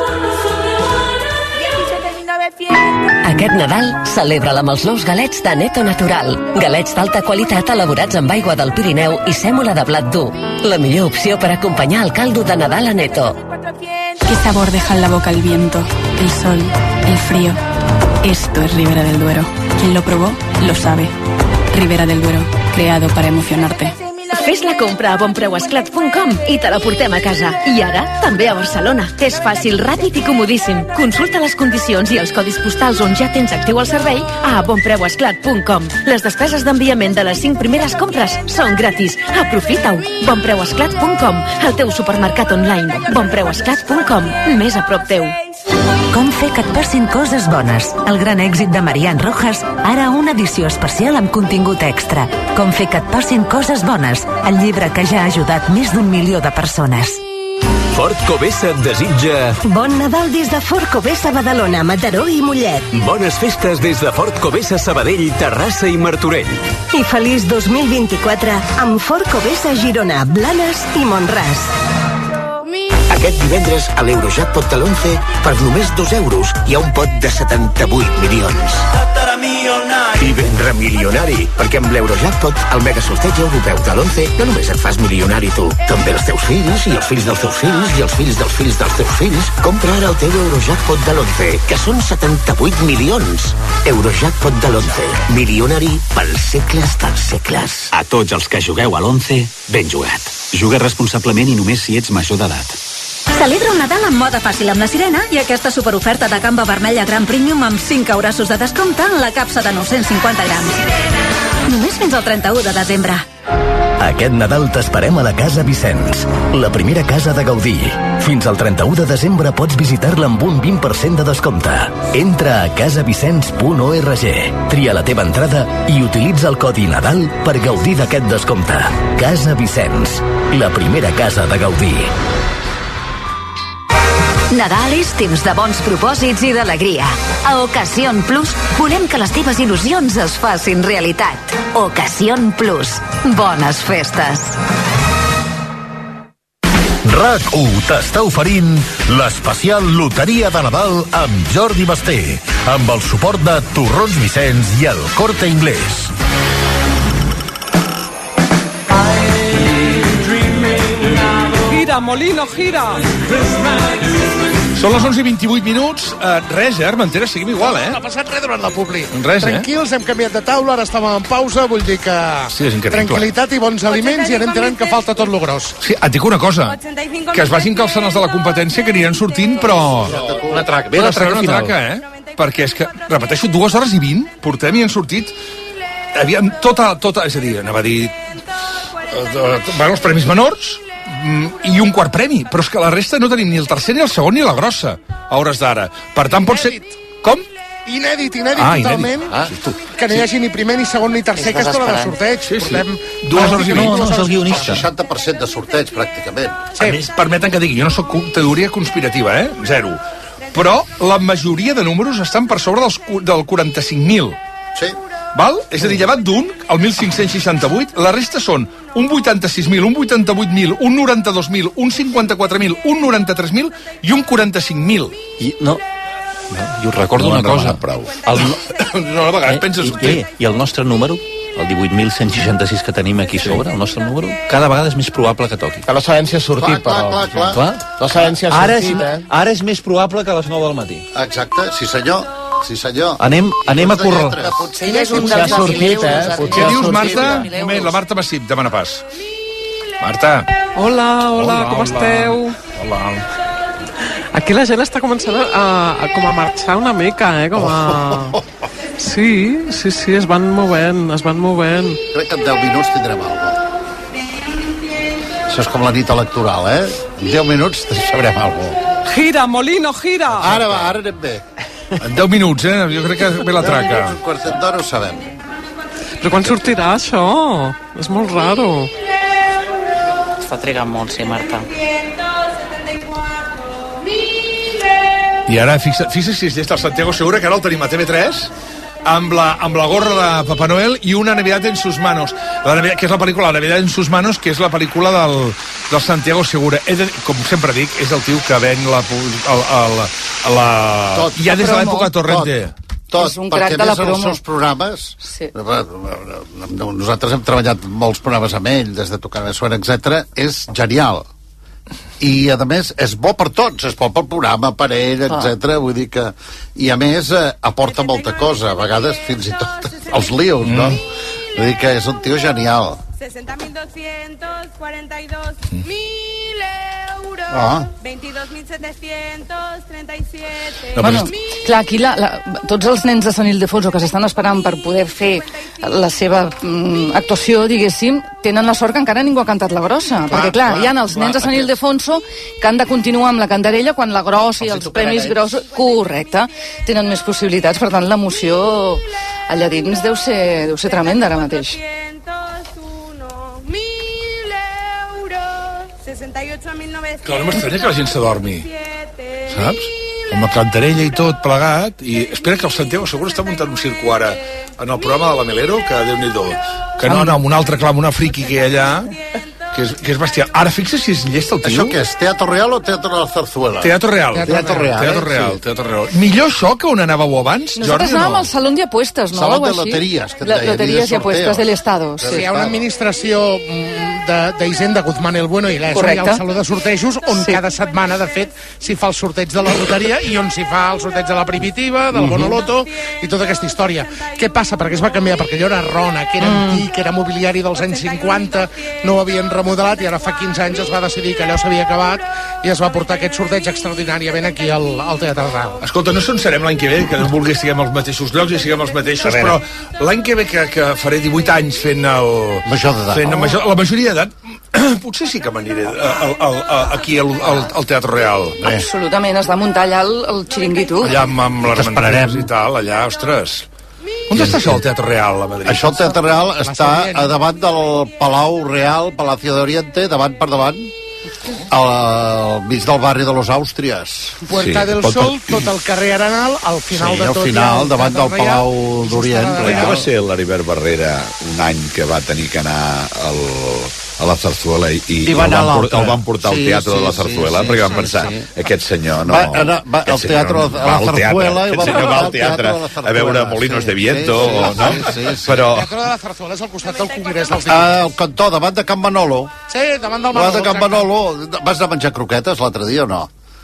Aquest Nadal celebra-la amb els nous galets de Neto Natural. Galets d'alta qualitat elaborats amb aigua del Pirineu i sèmola de blat dur. La millor opció per acompanyar el caldo de Nadal a Neto. ¿Qué sabor deja en la boca el viento, el sol, el frío? Esto es Ribera del Duero. Quien lo probó, lo sabe. Ribera del Duero, creado para emocionarte. Fes la compra a bonpreuesclat punt com i te la portem a casa. I ara, també a Barcelona. És fàcil, ràpid i comodíssim. Consulta les condicions i els codis postals on ja tens actiu el servei a bonpreuesclat punt com. Les despeses d'enviament de les cinc primeres compres són gratis. Aprofita-ho. bonpreuesclat punt com, el teu supermercat online. bonpreuesclat punt com, més a prop teu. Com fer que et passin coses bones? El gran èxit de Marian Rojas, ara una edició especial amb contingut extra. Com fer que et passin coses bones? El llibre que ja ha ajudat més d'un milió de persones. Ford Covesa et desitja... Bon Nadal des de Ford Covesa Badalona, Mataró i Mollet. Bones festes des de Ford Covesa Sabadell, Terrassa i Martorell. I feliç dos mil vint-i-quatre amb Ford Covesa Girona, Blanes i Mont-ras. Aquest divendres a l'Eurojackpot de l'onze per només dos euros hi ha un pot de setanta-vuit milions. I ben remilionari, perquè amb l'Eurojackpot, el mega sorteig europeu de l'onze, no només et fas milionari tu, també els teus fills i els fills dels teus fills i els fills dels fills dels teus fills. Compra ara el teu Eurojackpot de l'onze, que són setanta-vuit milions. Eurojackpot de l'onze, milionari pels segles dels segles. A tots els que jugueu a l'onze, ben jugat. Juga responsablement i només si ets major d'edat. Celebra un Nadal amb moda fàcil amb la Sirena i aquesta superoferta de gamba vermella Gran Premium amb cinc eurassos de descompte en la capsa de nou-cents cinquanta grams. Només fins al trenta-u de desembre. Aquest Nadal t'esperem a la Casa Vicenç, la primera casa de Gaudí. Fins al trenta-u de desembre pots visitar-la amb un vint per cent de descompte. Entra a casa vicenç punt org, tria la teva entrada i utilitza el codi Nadal per gaudir d'aquest descompte. Casa Vicenç, la primera casa de Gaudí. Nadal és temps de bons propòsits i d'alegria. A Ocasión Plus volem que les teves il·lusions es facin realitat. Ocasión Plus. Bones festes. RAC u t'està oferint l'especial Loteria de Nadal amb Jordi Basté, amb el suport de Torrons Vicenç i el Corte Inglés. Gira, Molino, gira. Són les onze i vint-i-vuit minuts. Uh, res, eh, Armentera, seguim igual, eh? No ha passat res durant la publi. Res, eh? Tranquils, hem canviat de taula, ara estàvem en pausa, vull dir que... Sí, és increïble. Tranquil·litat i bons aliments i anem tenint que falta tot lo gros. Sí, et dic una cosa, que es vagin calçant els de la competència, que aniran sortint, però... Una traca, ve la traca una final. traca, eh? Perquè és que, repeteixo, dues hores i vint portem i han sortit... Aviam, tota, tota, és a dir, anava a dir... Van els premis menors i un quart premi, però és que la resta no tenim ni el tercer, ni el segon, ni la grossa a hores d'ara. Per tant, pot ser... Com? Inèdit, inèdit, ah, totalment, inèdit. Ah, que no hi hagi ni primer, ni segon, ni tercer, que és l'hora de sorteig. Sí, sí. Portem dues hores i no, no, és el guionista. El seixanta per cent de sorteig, pràcticament. Sí. A més, permeten que digui, jo no sóc teoria conspirativa, eh? Zero. Però la majoria de números estan per sobre dels, del quaranta-cinc mil. Sí. Val? És a dir, llevat d'un, el mil cinc-cents seixanta-vuit, la resta són un vuitanta-sis mil, un vuitanta-vuit mil, un noranta-dos mil, un cinquanta-quatre mil, un noranta-tres mil i un quaranta-cinc mil. I no... no I us recordo no una cosa. Prou. El, no, a vegades eh, penses... I, I el nostre número, el divuit mil cent seixanta-sis que tenim aquí sobre, el nostre número, cada vegada és més probable que toqui. Que no sabem si ha sortit, clar, però... Clar, clar, clar. No sabem si ha Ara sortit, és, eh? ara és més probable que a les nou del matí. Exacte, sí senyor. Sí senyor. Anem, anem a córrer. Potser ja és un Potser ha dels sortit, mil eh? euros. Potser Què ha dius, sortit, Marta? ja. Un moment, la Marta Massip demana pas. Marta. Hola, hola, Hola, com hola. esteu? Hola. Aquí la gent està començant a, a, com a marxar una mica, eh? Com a... Sí, sí, sí, es van movent, es van movent. Crec que en deu minuts tindrem alguna cosa. Això és com la nit electoral, eh? En deu minuts sabrem alguna cosa. Gira, Molino, gira! Ara va, ara anem bé. En deu minuts, eh? Jo crec que ve la traca. Un quartet d'hora ho sabem. Però quan sortirà això? És molt raro. Està trigant molt, sí, Marta. I ara, fixa, fixa si és llest el Santiago Segura, que ara el tenim a T V tres, amb la, amb la gorra de Papá Noel i una Navidad en sus manos, la Navidad, que és la pel·lícula La Navidad en sus manos, que és la pel·lícula del, del Santiago Segura. És de, com sempre dic, és el tio que ven la... la, la, la tot, ja des de l'època Torrente. Tot, És un perquè crac de la més en els promo. seus programes... Sí. Nosaltres hem treballat molts programes amb ell, des de Tocar de Suena, etcètera. És genial. I, a més, és bo per tots, és bo pel programa, per ell, etcètera. Vull dir que... I, a més, eh, aporta molta cosa, a vegades fins i tot els líos, no? Vull dir que és un tio genial. sesenta mil doscientos cuarenta y dos mil euros. Ah. veintidós mil setecientos treinta y siete. No, Bueno, clar, aquí la, la, tots els nens de Sant Ildefonso que s'estan esperant per poder fer la seva mm, actuació, diguéssim, tenen la sort que encara ningú ha cantat la grossa. Clar, perquè, clar, clar hi ha els clar, nens de Sant aquest. Ildefonso que han de continuar amb la cantarella quan la grossa i els premis grossos... Correcte, tenen més possibilitats. Per tant, l'emoció allà dins deu ser, deu ser tremenda ara mateix. Clar, no m'estranya que la gent s'adormi, saps? Amb la cantarella i tot plegat, i espera que el Santiago Segura està muntant un circo ara en el programa de la Melero, que Déu-n'hi-do, que no, no, amb un altre clam, una friqui que hi ha allà, que és, que és bestial. Ara, fixa si és llest el tio. Això què és? Teatro Real o Teatro de la Zarzuela? Teatro Real. Teatro Real. Teatro eh? Real, Sí. Teatro Real. Millor això que on anàveu abans, Nosaltres Jordi, o anàvem no? al Salón de Apuestes, ¿no? Salón Algo de així. loterías, que et La- deia, Loterías y de Apuestes sorteo. del Estado, Sí. sí. Hi ha una administració mm, de- d'Hisenda Guzmán el Bueno i l'E S O, hi ha Correcte. el Saló de Sortejos, on Sí. cada setmana, de fet, s'hi fa el sorteig de la loteria i on s'hi fa el sorteig de la primitiva, del Bonoloto i tota aquesta història. Què passa? Perquè es va canviar, perquè allò era Rona, que era antic, era mobiliari dels anys cinquanta, no ho havien remodelat i ara fa quinze anys es va decidir que allò s'havia acabat i es va portar aquest sorteig extraordinàriament aquí al, al Teatre Real. Escolta, no se'n serem l'any que ve, que no vulgui estiguem als mateixos llocs i siguem els mateixos, però l'any que ve que, que faré divuit anys fent el... Major d'edat. Fent la, major, la majoria d'edat, potser sí que m'aniré al, al, al, aquí al, al, al Teatre Real. Absolutament, has de muntar allà el, el xiringuito. Allà amb, amb les T'esperarem. i tal, allà, ostres. On està això, el Teatre Real, a Madrid? Això, el Teatre Real, està a davant del Palau Real, Palacio de Oriente, davant per davant, al mig del barri de los Àustries. Puerta Sí, del pot- Sol, tot el carrer Arenal, al final Sí, de al tot. final, hi ha el davant Teatre del Real, Palau just d'Orient, a la Oi dreta. que va ser l'Heribert Barrera un any que va tenir que anar al, a la Zarzuela i, i, I va el, anar a van, l'altre. el van portar al Sí, Teatre sí, de la sí, Zarzuela sí, perquè van sí, pensar, sí. aquest senyor no... Va anar- va aquest al senyor teatre no de la va al teatre, Zarzuela i aquest va senyor al va al teatre teatre de la Zarzuela, a veure Molinos sí, de Viento, sí, sí, no? sí, sí, sí. Però... El Teatre de la Zarzuela és al costat del Congrés dels Al cantó, davant de Can Manolo. Sí, davant del Davant de Manolo. Can Manolo. Vas anar a menjar croquetes l'altre dia o no?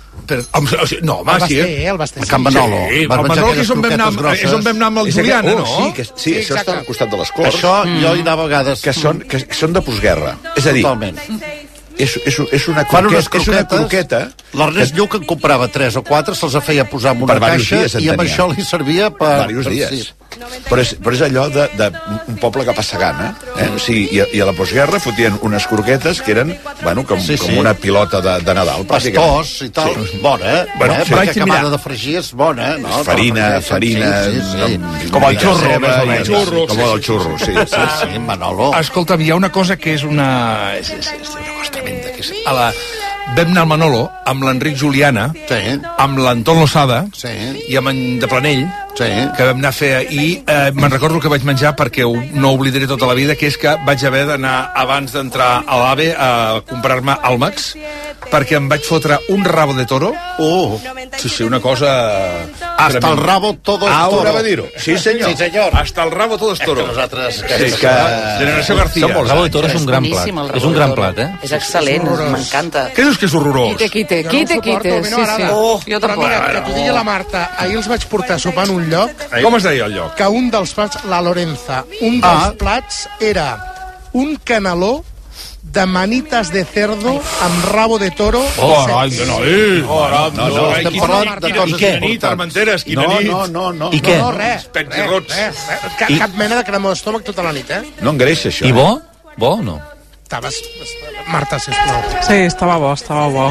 Però, no, home, el sí. Basté, el Basté. A Can Manolo. Sí, el Manolo, que és on vam anar, és on vam anar amb el Juliana, no? Sí, que, sí, això està al costat de les Corts. Això jo hi anava a vegades. Que són, que són de postguerra. És a dir, totalment. És, és, és una Fan unes croqueta, és una croqueta. L'Ernest Lluc en comprava tres o quatre, se'ls feia posar en una caixa i amb això li servia per... Diversos dies. Però és, però és allò de, de un poble que passa gana. Eh? O sigui, i, I a la postguerra fotien unes croquetes que eren, bueno, com, sí, sí. com una pilota de, de Nadal. Pastós i tal. Sí. Bona, eh? Bueno, eh? sí. Perquè acabada de fregir és bona, no? Farina, farina... Sí, sí, sí. Com el xurro, més o menys. Xurro, com el xurro, sí. Sí, sí, Manolo. Escolta'm, hi ha una cosa que és una... És, és, és una cosa tremenda, que és... A la... Vam anar al Manolo amb l'Enric Juliana, sí. amb l'Anton Lozada sí. i amb en de Planell, sí. que vam anar a fer... I eh, me'n recordo que vaig menjar perquè ho, no oblidaré tota la vida, que és que vaig haver d'anar abans d'entrar a l'AVE a comprar-me àlmacs, perquè em vaig fotre un rabo de toro. Oh. Sí, sí, una cosa... Hasta tremenda. El rabo todo es toro. Ahora va dir-ho. Sí, senyor. Sí, senyor. Hasta el rabo todo es toro. És que nosaltres... Sí, és que... Generació García. El rabo de toro és un gran plat. És un gran plat, eh? És excel·lent, m'encanta. Què dius que és horrorós? Quite, quite, quite, quite. Sí, sí. Oh, jo però tampoc. mira, que t'ho digui la Marta, ahir els vaig portar a sopar en un lloc... Com es deia el lloc? Que un dels plats, la Lorenza, un dels ah. plats era un caneló de manitas de cerdo amb rabo de toro. Oh, ai, no, eh! Oh, no, no, no, estem parlant de coses importants. Quina nit, Armenteres, quina nit. No, no, no. I què? No, res, res, res. Cap, cap mena de crema d'estómac tota la nit, eh? No engreixa, això. I bo? Bo o no? Estaves... Marta, sisplau. Sí, estava bo, estava bo.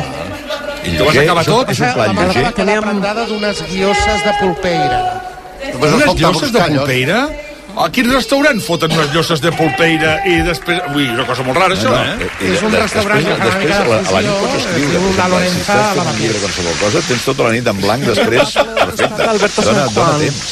I tu vas acabar tot? És un plat lleuger? La Marta prendada d'unes guioses de polpeira. Unes llosses de polpeira? A quin restaurant foten unes llosses de polpeira i després... Ui, és una cosa molt rara, això, eh? És un restaurant que fa una mica de fusió, la Lorenza a la Batea. Qualsevol cosa, tens tota la nit en blanc després, perfecte. Alberto Dona, San dona Juan. temps.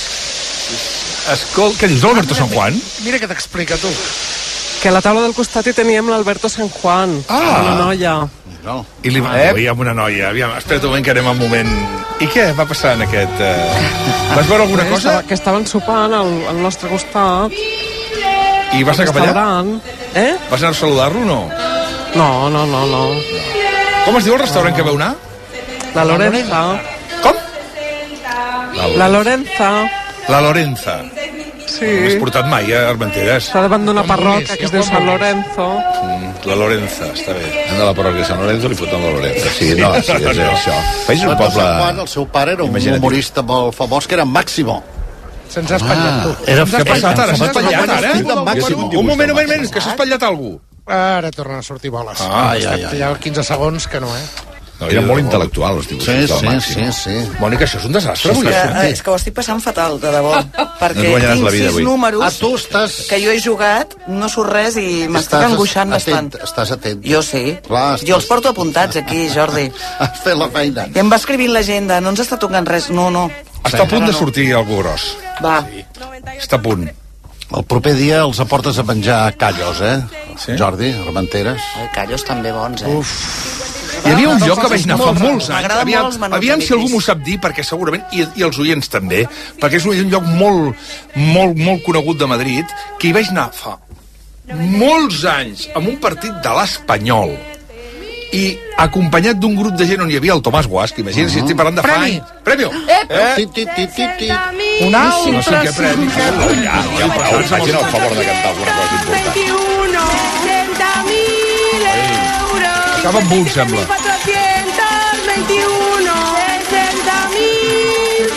Escolta, què dius d'Alberto San Juan? Mira que t'explica, tu. Que a la taula del costat hi teníem l'Alberto San Juan, Ah. una noia. No. I li va... Eh? Veiem una noia. Aviam, espera't un moment que anem a un moment... I què va passar en aquest... Uh... Vas veure alguna Sí, cosa? estava, que estaven sopant al, al nostre costat. I vas anar cap allà? Eh? Vas anar a saludar-lo o no? No, no, no, no. Com es diu el restaurant que veu anar? La Lorenza. Com? La Lorenza. La Lorenza. Sí. No m'has portat mai a Armenteres. Està davant d'una parròquia que es diu San Lorenzo. Mm, la Lorenza, està bé. Han de la parròquia de San Lorenzo li foten la Lorenza. Sí, no, sí, és això. És un poble... Juan, el seu pare era un Imaginatiu. humorista molt famós que era Máximo. Se'ns ha espatllat, tu. Era Què ha passat ara? S'ha espatllat ara? Un Un moment, un moment, un moment, que s'ha espatllat algú. Ara tornen a sortir boles. Ah, ai, ai, ai. Hi ha quinze segons que no, eh? No, eren molt intel·lectuals, els dibuixos Sí, del sí, Màxim. sí, sí. Mònica, això és un desastre, És avui. que, això. és que ho estic passant fatal, de debò, perquè No et guanyaràs tinc la vida sis avui. números Ah, tu estàs... que jo he jugat, no surt res i m'estic Estàs angoixant atent, bastant. Estàs atent. Jo sí. Clar, Jo els porto apuntats aquí, Jordi. Has fet la feina. I em va escrivint l'agenda, no ens està tocant res. No, no. Està a punt de sortir algú gros. Va. Està a punt. El proper dia els aportes a menjar callos, eh? Sí? Jordi, Armenteres. Els callos també bons, eh? Uf. Hi havia un lloc que vaig anar fa Molt molts raro. anys. M'agraden Aviam, molt els menuts aviam si algú amics. m'ho sap dir, perquè segurament, i, i els oients també, perquè és un un lloc molt, molt, molt conegut de Madrid, que hi vaig anar fa molts anys amb un partit de l'Espanyol i acompanyat d'un grup de gent on hi havia el Tomàs Guasc, imagina't si estic parlant de fa Premi. anys. Premi! Eh? Ti, ti, ti, ti, ti. Un altre No sé què premi. cinquè. Ja, ja, prou, facin el favor de cantar alguna cosa important. veintiuno, treinta mil euros. Acaba amb un, sembla. cuatrocientos veintiuno, sesenta mil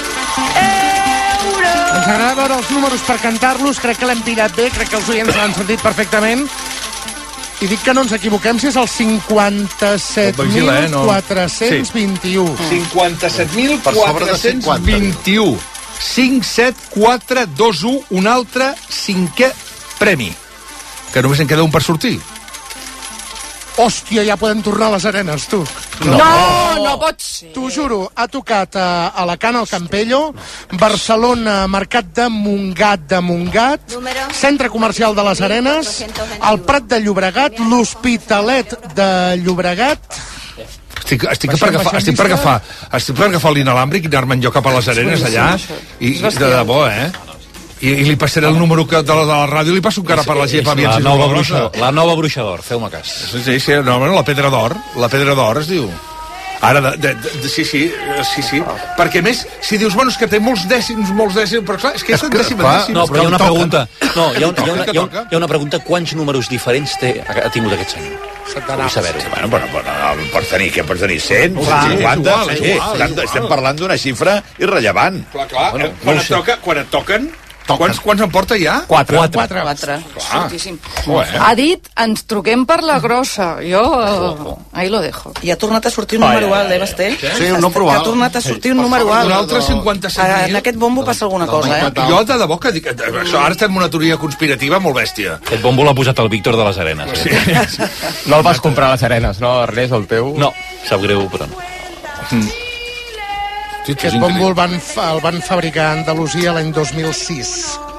euros. Ens agrada veure els números per cantar-los, crec que l'hem tirat bé, crec que els oients l'han sentit perfectament. I dic que no ens equivoquem si és el cinquanta-set mil quatre-cents vint-i-u. cinquanta-set mil Per sobre de quatre-cents cinquanta. vint-i-u. cinc, set, quatre, dos, u, un altre cinquè premi. Que només en queda un per sortir. Hòstia, ja podem tornar a les arenes, tu. No, no, no pot ser. T'ho juro, ha tocat a Alacant, al Campello, Barcelona, Mercat de Montgat de Montgat, Centre Comercial de les Arenes, el Prat de Llobregat, l'Hospitalet de Llobregat. Estic, estic, Baixem, per agafar, baixem estic, per llista. agafar, estic per agafar l'inalàmbric i anar-me'n jo cap a les arenes allà. I, i de debò, eh? I, i li passaré el número que, de, la, de la ràdio, li passo encara per la G P. La nova bruixador, la nova bruixador, feu-me cas. Sí, sí, sí, no, no, la Pedra d'Or, la Pedra d'Or es diu. Ara, de, de, de, sí, sí, sí, sí. Perquè, més, si dius, bueno, és que té molts dècims, molts dècims, però clar, és que és un dècim a dècim. No, però hi ha una pregunta. No, hi ha, hi, ha una, hi, ha, hi ha una pregunta. Quants números diferents té, ha tingut aquest senyor? Vull saber-ho. Bueno, però, però pots tenir, què pots tenir? cent, cinquanta? Estem parlant d'una xifra irrellevant. Clar, clar. Bueno, quan, et toca, quan et toquen... Quants, quants en porta ja? Quatre. Quatre. Quatre. Sortíssim. Ha dit, ens truquem per la grossa. Jo, ahí lo dejo. I ha tornat a sortir un número alt, eh, Basté? Sí, un no provar. Ha tornat a sortir un número alt. Un altre cinquanta-set mil. En aquest bombo passa alguna cosa, eh? Jo, de debò, que dic... Això, ara estem en una teoria conspirativa molt bèstia. Aquest bombo l'ha posat el Víctor de les Arenes. Sí. No el vas comprar a les Arenes, no, Ernest, el teu? No, sap greu, però no. Mm. Sí, aquest bombo el van, el van fabricar a Andalusia l'any dos mil sis.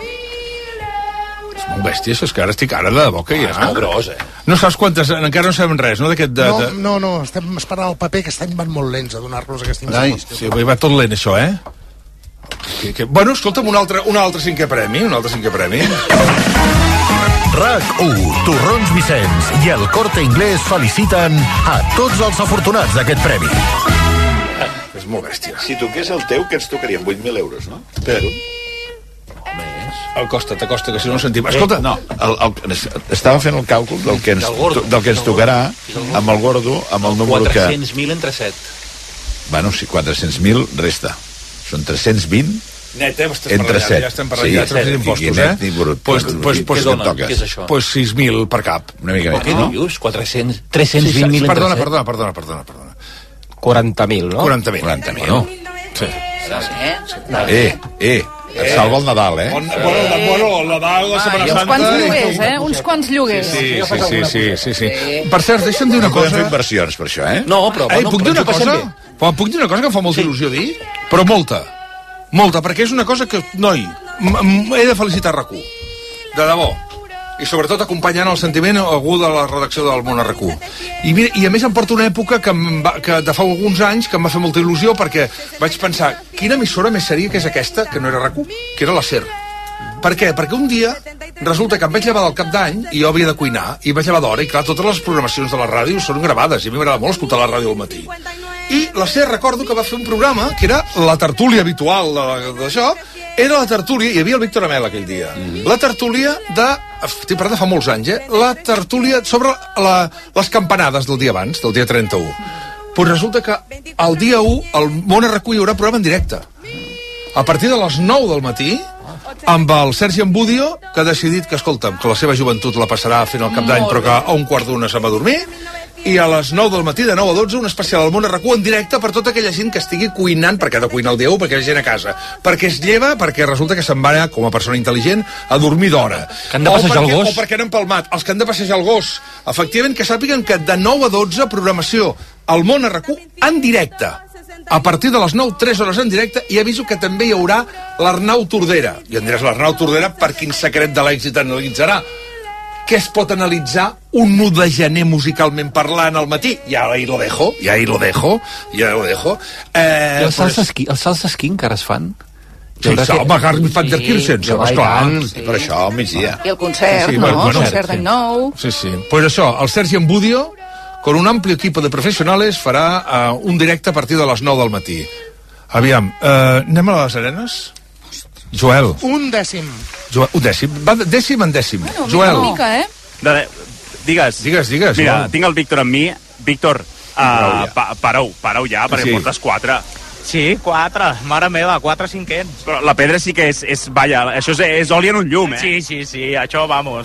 És molt bèstia, això, és que ara estic ara de debò que ja... És molt gros, eh? No saps quantes... Encara no sabem res, no, d'aquest... De, de... No, no, no, estem esperant el paper, que aquest any van molt lents a donar-los aquesta informació. Sí, va tot lent, això, eh? Que, que... Bueno, escolta'm, un altre, un altre cinquè premi, un altre cinquè premi. RAC u, Torrons Vicenç i el Corte Inglés feliciten a tots els afortunats d'aquest premi. És molt bèstia. Si toqués el teu, que ens tocarien vuit mil euros, no? Però... El costa, t'acosta, que si no no sentim. Escolta, no, el, el, estava fent el càlcul del que ens, del que ens tocarà amb el gordo, amb el número que... quatre-cents mil entre set. Bueno, sí, quatre-cents mil resta. Són tres-cents vint net, eh? Entre set. Ja estem parlant, ja trets d'impostos, eh? Pues, pues, pues, què és això? Pues sis mil per cap. Una mica més, què no? dius? quatre-cents, tres-cents vint mil entre perdona, set. Perdona, perdona, perdona, perdona. quaranta mil, no? quaranta mil. quaranta mil. No? Sí. Eh, eh, et salva el Nadal, eh? Bon, bueno, bueno, el Nadal, la Setmana Santa... Uns quants lloguers, eh? Uns quants lloguers. Sí, sí, sí, sí, sí, sí. Per cert, deixa'm dir una no cosa... No podem fer inversions per això, eh? No, però... Ei, puc dir una cosa? Puc dir una cosa que em fa molta il·lusió dir? Però molta. Molta, perquè és una cosa que, noi, he de felicitar RAC u. De debò. I sobretot acompanyant el sentiment algú de la redacció del Món RAC u. I, mira, i a més em porta una època que, em va, que de fa alguns anys que em va fer molta il·lusió perquè vaig pensar, quina emissora més seria que és aquesta, que no era RAC u, que era la SER. Per què? Perquè un dia resulta que em vaig llevar del cap d'any i jo havia de cuinar i vaig llevar d'hora i clar, totes les programacions de la ràdio són gravades i a mi m'agrada molt escoltar la ràdio al matí. I la SER recordo que va fer un programa que era la tertúlia habitual d'això, era la tertúlia, hi havia el Víctor Amel aquell dia, mm. la tertúlia de, estic parlant de fa molts anys, eh? La tertúlia sobre la, les campanades del dia abans, del dia trenta-u. Pues resulta que el dia u, el Món RAC u hi haurà programa en directe. A partir de les nou del matí, amb el Sergi Ambudio, que ha decidit que, escolta'm, que la seva joventut la passarà fent el cap d'any, però que a un quart d'una se'n va a dormir, i a les nou del matí, de nou a dotze, un especial al Món RAC u en directe per tota aquella gent que estigui cuinant, perquè ha de cuinar el dia u, perquè hi ha gent a casa, perquè es lleva, perquè resulta que se'n va, com a persona intel·ligent, a dormir d'hora. Que han de passejar el gos. O perquè han empalmat, els que han de passejar el gos. Efectivament, que sàpiguen que de nou a dotze, programació al Món RAC u en directe. A partir de les nou, tres hores en directe, i aviso que també hi haurà l'Arnau Tordera. I em diràs, l'Arnau Tordera, per quin secret de l'èxit analitzarà? Què es pot analitzar un u de gener musicalment parlant al matí? Ja ahí lo dejo, ja ahí lo dejo, ja lo dejo. Eh, I el salsa esquí, el salsa esquí encara es fan? Sí, home, Harry van der Kirchen, sí, esclar. Sí. Per això, al migdia. I el concert, sí, sí, no? Bueno, el concert d'any nou. Sí, sí. Pues això, el Sergi Ambudio, con un amplio equipo de profesionales, farà uh, un directe a partir de les nou del matí. Aviam, uh, anem a les Arenes? Joel. Un dècim. Joel, un dècim. Va dècim en dècim. Bueno, Joel. Una mica, eh? De, digues. Digues, digues. Mira, Joel. tinc el Víctor amb mi. Víctor, uh, pa, pareu, pareu ja, perquè sí. Portes quatre. Sí, quatre. Mare meva, quatre cinquens. Però la pedra sí que és, és vaja, això és, és oli en un llum, eh? Sí, sí, sí, això, vamos.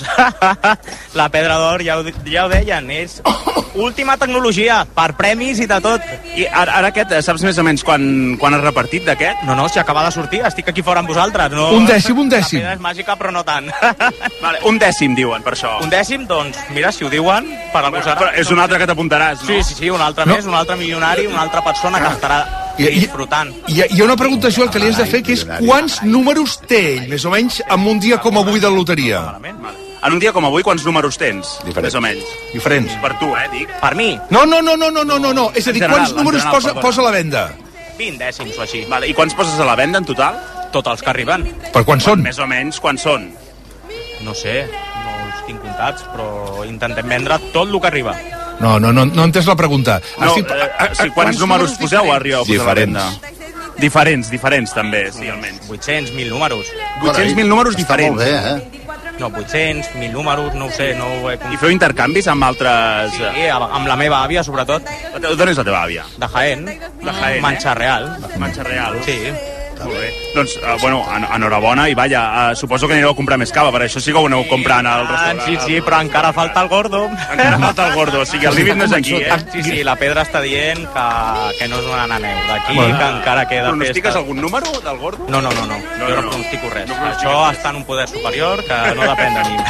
La pedra d'or, ja, ho, ja ho deien, és última tecnologia, per premis i de tot. I ara, ara aquest, saps més o menys quan, quan has repartit d'aquest? No, no, si acaba de sortir, estic aquí fora amb vosaltres. No... Un dècim, un dècim. La pedra és màgica, però no tant. Vale, un dècim, diuen, per això. Un dècim, doncs, mira, si ho diuen, per algú serà. Però és un altre que t'apuntaràs, no? Sí, sí, sí, un altre no. Més, un altre milionari, una altra persona que estarà disfrutant. Hi ha, hi ha una pregunta, Joel, que li has de fer, que és quants números té ell, més o menys, en un dia com avui de loteria? En un dia com avui, quants números tens? Diferents. Més o menys. Diferents. Per tu, eh, dic. Per mi? No, no, no, no, no, no, no, no. És a dir, general, quants números general, posa, posa a la venda? vint dècims o així. Vale. I quants poses a la venda en total? Tots els que arriben. Per quants són? Més o menys, quants són? No sé, no els tinc comptats, però intentem vendre tot el que arriba. No, no, no, no he entès la pregunta. No, Estic... eh, eh, sí, quants números poseu arriba? Diferents. Diferents, diferents també, sí, almenys. vuit-cents, mil números. vuit-cents mil números diferents. Molt bé, eh? No, vuit-cents, mil números, no ho sé, no ho he... I feu intercanvis amb altres... Sí, amb la meva àvia, sobretot. D'on és la teva àvia? De Jaén. De Jaén, Manxa Real. Manxa Real. Sí. Molt bé. Doncs, uh, bueno, en- enhorabona i vaja, uh, suposo que anireu a comprar més cava, per això sí que ho aneu comprant al restaurant. Sí, sí, però encara falta el gordo. Encara falta el gordo, o sigui, el límit no és aquí, eh? Sí, sí, la pedra està dient que, que no és una naneu. D'aquí Bueno. que encara queda Pronostiques festa. algun número del gordo? No, no, no, no. No, jo no, no no. pronostico res. No pronostiques Això res. està en un poder superior que no depèn de mi.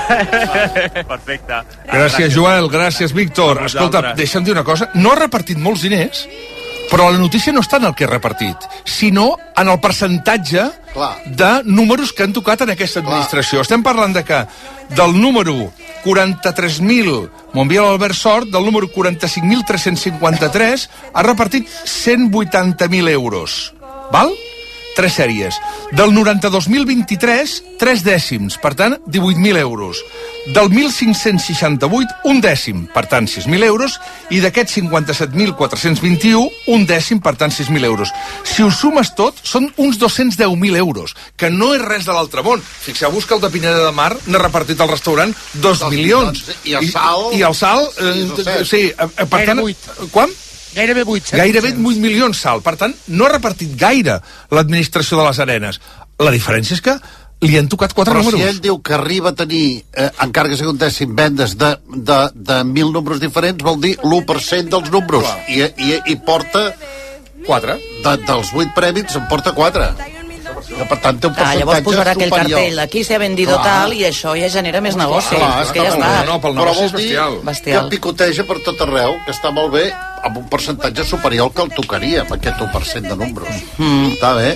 Perfecte. Gràcies, Joel, gràcies, Víctor. A Escolta, vosaltres. deixa'm dir una cosa. No ha repartit molts diners, però la notícia no està en el que ha repartit, sinó en el percentatge Clar. de números que han tocat en aquesta administració. Estem parlant de que del número quaranta-tres mil m'ho envia l'Albert Sort, del número quaranta-cinc mil tres-cents cinquanta-tres ha repartit cent vuitanta mil euros. Val? Tres sèries. Del noranta-dos mil vint-i-tres, tres dècims, per tant, divuit mil euros. Del mil cinc-cents seixanta-vuit, un dècim, per tant, sis mil euros, i d'aquests cinquanta-set mil quatre-cents vint-i-u, un dècim, per tant, sis mil euros. Si ho sumes tot, són uns dos-cents deu mil euros, que no és res de l'altre món. Fixeu-vos que el de Pineda de Mar n'ha repartit al restaurant dos milions. I el sal... I, i el sal, eh, Sí, no sé. sí, eh, per Gairebé tant... vuit. Quan? Gairebé vuit-cents. Gairebé vuit milions, Sal. Per tant, no ha repartit gaire l'administració de les arenes. La diferència és que li han tocat quatre Però números. si ell diu que arriba a tenir, eh, encara que sigui un dècim, vendes de, de, de mil números diferents, vol dir l'u per cent dels números. I, i, I porta... Quatre. De, dels vuit prèmits, en porta quatre. Que, per tant, té un Ah, percentatge llavors posarà aquell superior. cartell, aquí s'ha vendido Clar. tal, i això ja genera més negoci. Clar, és que ja està està. molt bé. No, pel Però negoci vol és dir bestial. Bestial. que picoteja per tot arreu, que està molt bé, amb un percentatge superior al que el tocaria, amb aquest u per cent de números. Mm. Està bé.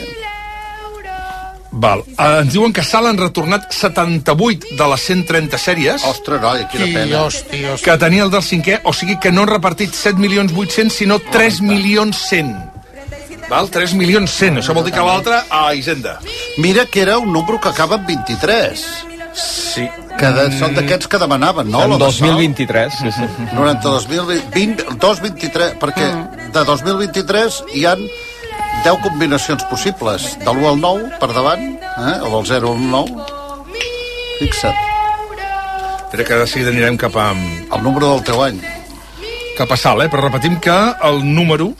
Val. Eh, ens diuen que Sal han retornat setanta-vuit de les cent trenta sèries. Ostres, noi, quina I, pena. hosti, hosti. Que tenia el del cinquè, o sigui que no han repartit set milions vuit-cents, sinó tres milions cent. Val? tres milions cent. Això vol dir que l'altre a Hisenda. Mira que era un número que acaba en vint-i-tres. Sí. Que de, són d'aquests que demanaven, no? En la de dos mil Sal? vint-i-tres, sí, sí. noranta-dos mil vint, dos mil vint-i-tres, perquè de dos mil vint-i-tres hi han deu combinacions possibles, de l'u al nou per davant, eh? o del zero al nou. Fixa't. Espera que de seguida anirem cap a... El número del teu any. Cap a Sal, eh? Però repetim que el número...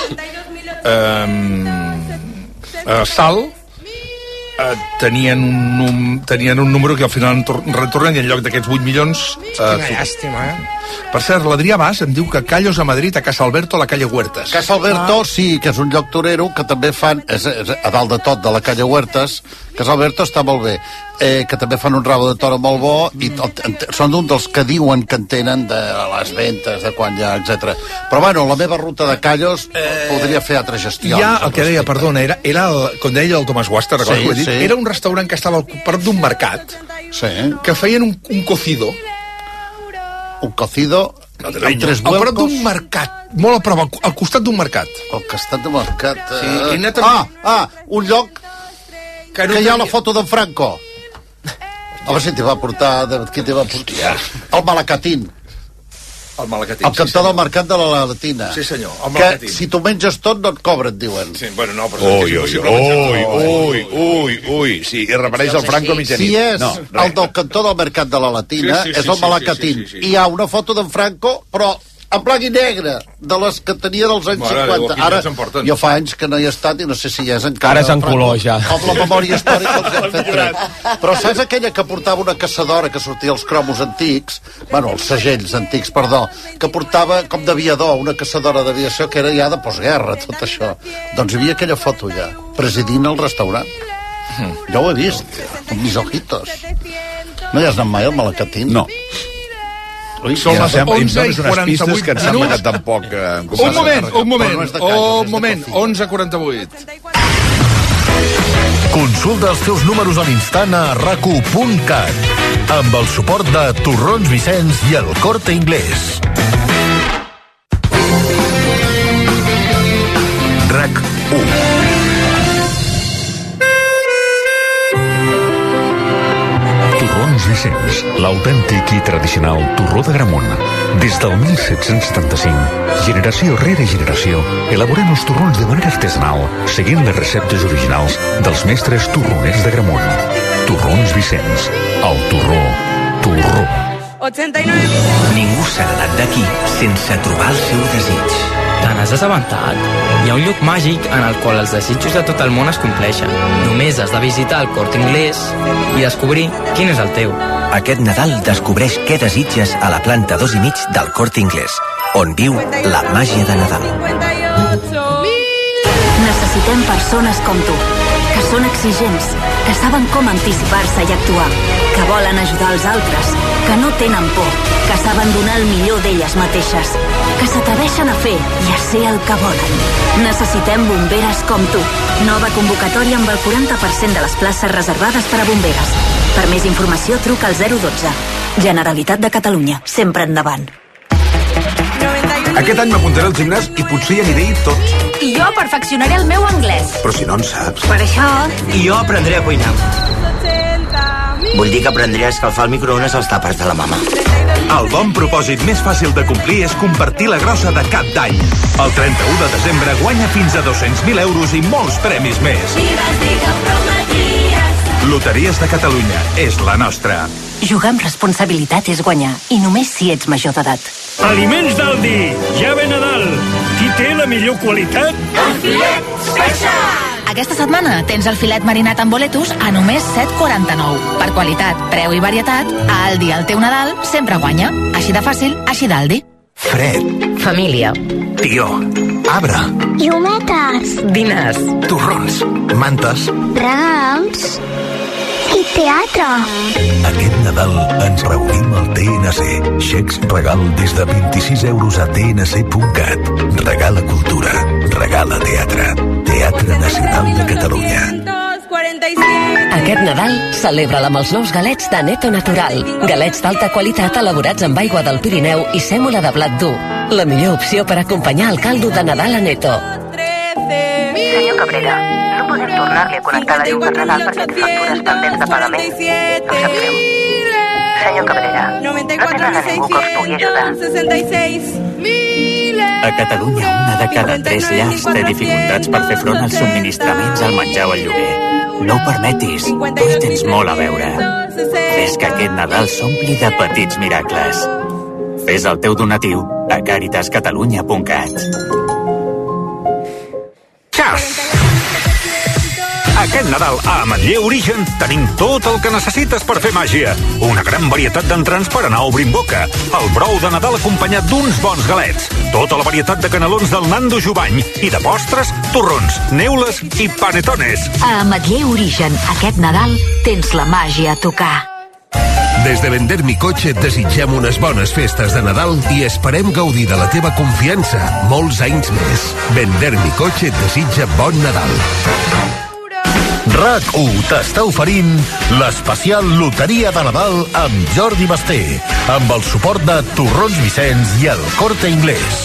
Eh, eh, Sal eh, tenien, un, num, tenien un número que al final retornen i en lloc d'aquests vuit milions... Eh, Quina llàstima, eh? Per cert, l'Adrià Bas em diu que Callos a Madrid, a Casa Alberto, a la calle Huertas. Casa Alberto, sí, que és un lloc torero que també fan, és, és a dalt de tot de la calle Huertas. Casa Alberto està molt bé, eh, que també fan un rabo de toro molt bo i el, són un dels que diuen que en tenen de les ventes, de quan ja, etcètera. Però bueno, la meva ruta de Callos eh, podria fer altres gestions. Ja, el que deia, perdona, era, era el, com deia el Tomàs Guasta, recordo Sí, que ho he dit, sí. era un restaurant que estava al prop d'un mercat, sí. que feien un, un cocido. Un cocido No, amb tres a prop vuelcos. d'un mercat, molt a prop, al, al costat d'un mercat. Al costat d'un mercat. Eh... Sí, he anat a- Ah, ah, un lloc Que, no que hi ha tenia- la foto d'en Franco. A veure si t'hi va portar... De, qui t'hi va portar? El Malacatín. El Malacatín. El cantó del mercat de la Latina. Sí, senyor, el Que Malacatín. si tu menges tot no et cobren, diuen. Sí, bueno, no, però... Ui, ui, ui, ui, ui, ui, sí, i repareix el Franco a mitjanit. Si és no, el del cantó del mercat de la Latina, Sí, sí, sí, és el sí, Malacatín. sí, sí, sí, sí. Hi ha una foto d'en Franco, però en blanc i negre, de les que tenia dels anys Mare de Déu, cinquanta. aquí Ara, ens en porten. jo fa anys que no hi he estat i no sé si ja és encara... Ara és en Franco. color, ja. Com la memòria històrica els hem fet tret. Però saps aquella que portava una caçadora que sortia als cromos antics, bueno, els segells antics, perdó, que portava com d'aviador, una caçadora d'aviació que era ja de postguerra, tot això. Doncs hi havia aquella foto ja, presidint el restaurant. Jo ho he vist, amb mis ojitos. No hi has anat mai al Malacatín? No. Ui, Són Ja les sembla, em onze i dones unes pistes quaranta-vuit que em sembla que minuts. tampoc... Eh, em Un comença a moment, carregar. un moment, Però no és de Callos, un és de moment, Cofidis. onze quaranta-vuit. Consulta els teus números a l'instant a rac u punt cat amb el suport de Torrons Vicenç i el Corte Inglés. RAC u. Torrons Vicenç. Vicenç, l'autèntic i tradicional torró de Gramunt. Des del mil set-cents setanta-cinc, generació rere generació, elaborem els torrons de manera artesanal, seguint les receptes originals dels mestres torroners de Gramunt. Torrons Vicenç, el torró, torró. ochenta y nueve. Ningú s'ha anat d'aquí sense trobar el seu desig. Te n'has assabentat? Hi ha un lloc màgic en el qual els desitjos de tot el món es compleixen. Només has de visitar el Corte Inglés i descobrir quin és el teu. Aquest Nadal descobreix què desitges a la planta dos i mig del Corte Inglés, on viu la màgia de Nadal. Necessitem persones com tu, que són exigents, que saben com anticipar-se i actuar, que volen ajudar els altres, que no tenen por, que saben donar el millor d'elles mateixes, que s'atreveixen a fer i a ser el que volen. Necessitem bomberes com tu. Nova convocatòria amb el quaranta per cent de les places reservades per a bomberes. Per més informació, truca al zero dotze. Generalitat de Catalunya. Sempre endavant. Aquest any m'apuntaré al gimnàs i potser hi aniré tot. I jo perfeccionaré el meu anglès. Però si no en saps. Per això... I jo aprendré a cuinar. Vull dir que aprendré a escalfar el microones als tàpers de la mama. El bon propòsit més fàcil de complir és compartir la grossa de cap d'any. El trenta-u de desembre guanya fins a dos-cents mil euros i molts premis més. Loteries de Catalunya és la nostra. Jugar amb responsabilitat és guanyar, i només si ets major d'edat. Aliments d'Aldi, ja ve Nadal. Qui té la millor qualitat? El filet Special! Aquesta setmana tens el filet marinat amb boletus a només set quaranta-nou. Per qualitat, preu i varietat, a Aldi el teu Nadal sempre guanya. Així de fàcil, així d'Aldi. Fred. Família. Tió. Arbre. Llumetes. Diners. Torrons. Mantes. Regals. I teatre. Aquest Nadal ens reunim al T N C. Xecs regal des de vint-i-sis euros a t n c punt cat. Regala cultura. Regala teatre. Teatre Nacional de Catalunya. Aquest Nadal celebra'l amb els nous galets de Neto Natural. Galets d'alta qualitat elaborats amb aigua del Pirineu i sèmola de blat dur. La millor opció per acompanyar el caldo de Nadal a Neto. Senyor Cabrera, no podem tornar-li a connectar la llum per Nadal perquè té factures pendents de pagament. Em sap greu. Senyor Cabrera, no tenen a ningú que us pugui ajudar. A Catalunya, una de cada tres llars té dificultats per fer front als subministraments, al menjar o al lloguer. No ho permetis, tu hi tens molt a veure. Fes que aquest Nadal s'ompli de petits miracles. Fes el teu donatiu a caritas catalunya punt cat. Cas! Aquest Nadal a Ametller Origen tenim tot el que necessites per fer màgia. Una gran varietat d'entrants per anar obrint boca. El brou de Nadal acompanyat d'uns bons galets. Tota la varietat de canelons del Nando Jubany. I de postres, torrons, neules i panetones. A Ametller Origen, aquest Nadal tens la màgia a tocar. Des de Vender Mi Cotxe et desitgem unes bones festes de Nadal i esperem gaudir de la teva confiança molts anys més. Vender Mi Cotxe et desitja bon Nadal. RAC u t'està oferint l'especial Loteria de Nadal amb Jordi Basté, amb el suport de Torrons Vicenç i el Corte Inglés.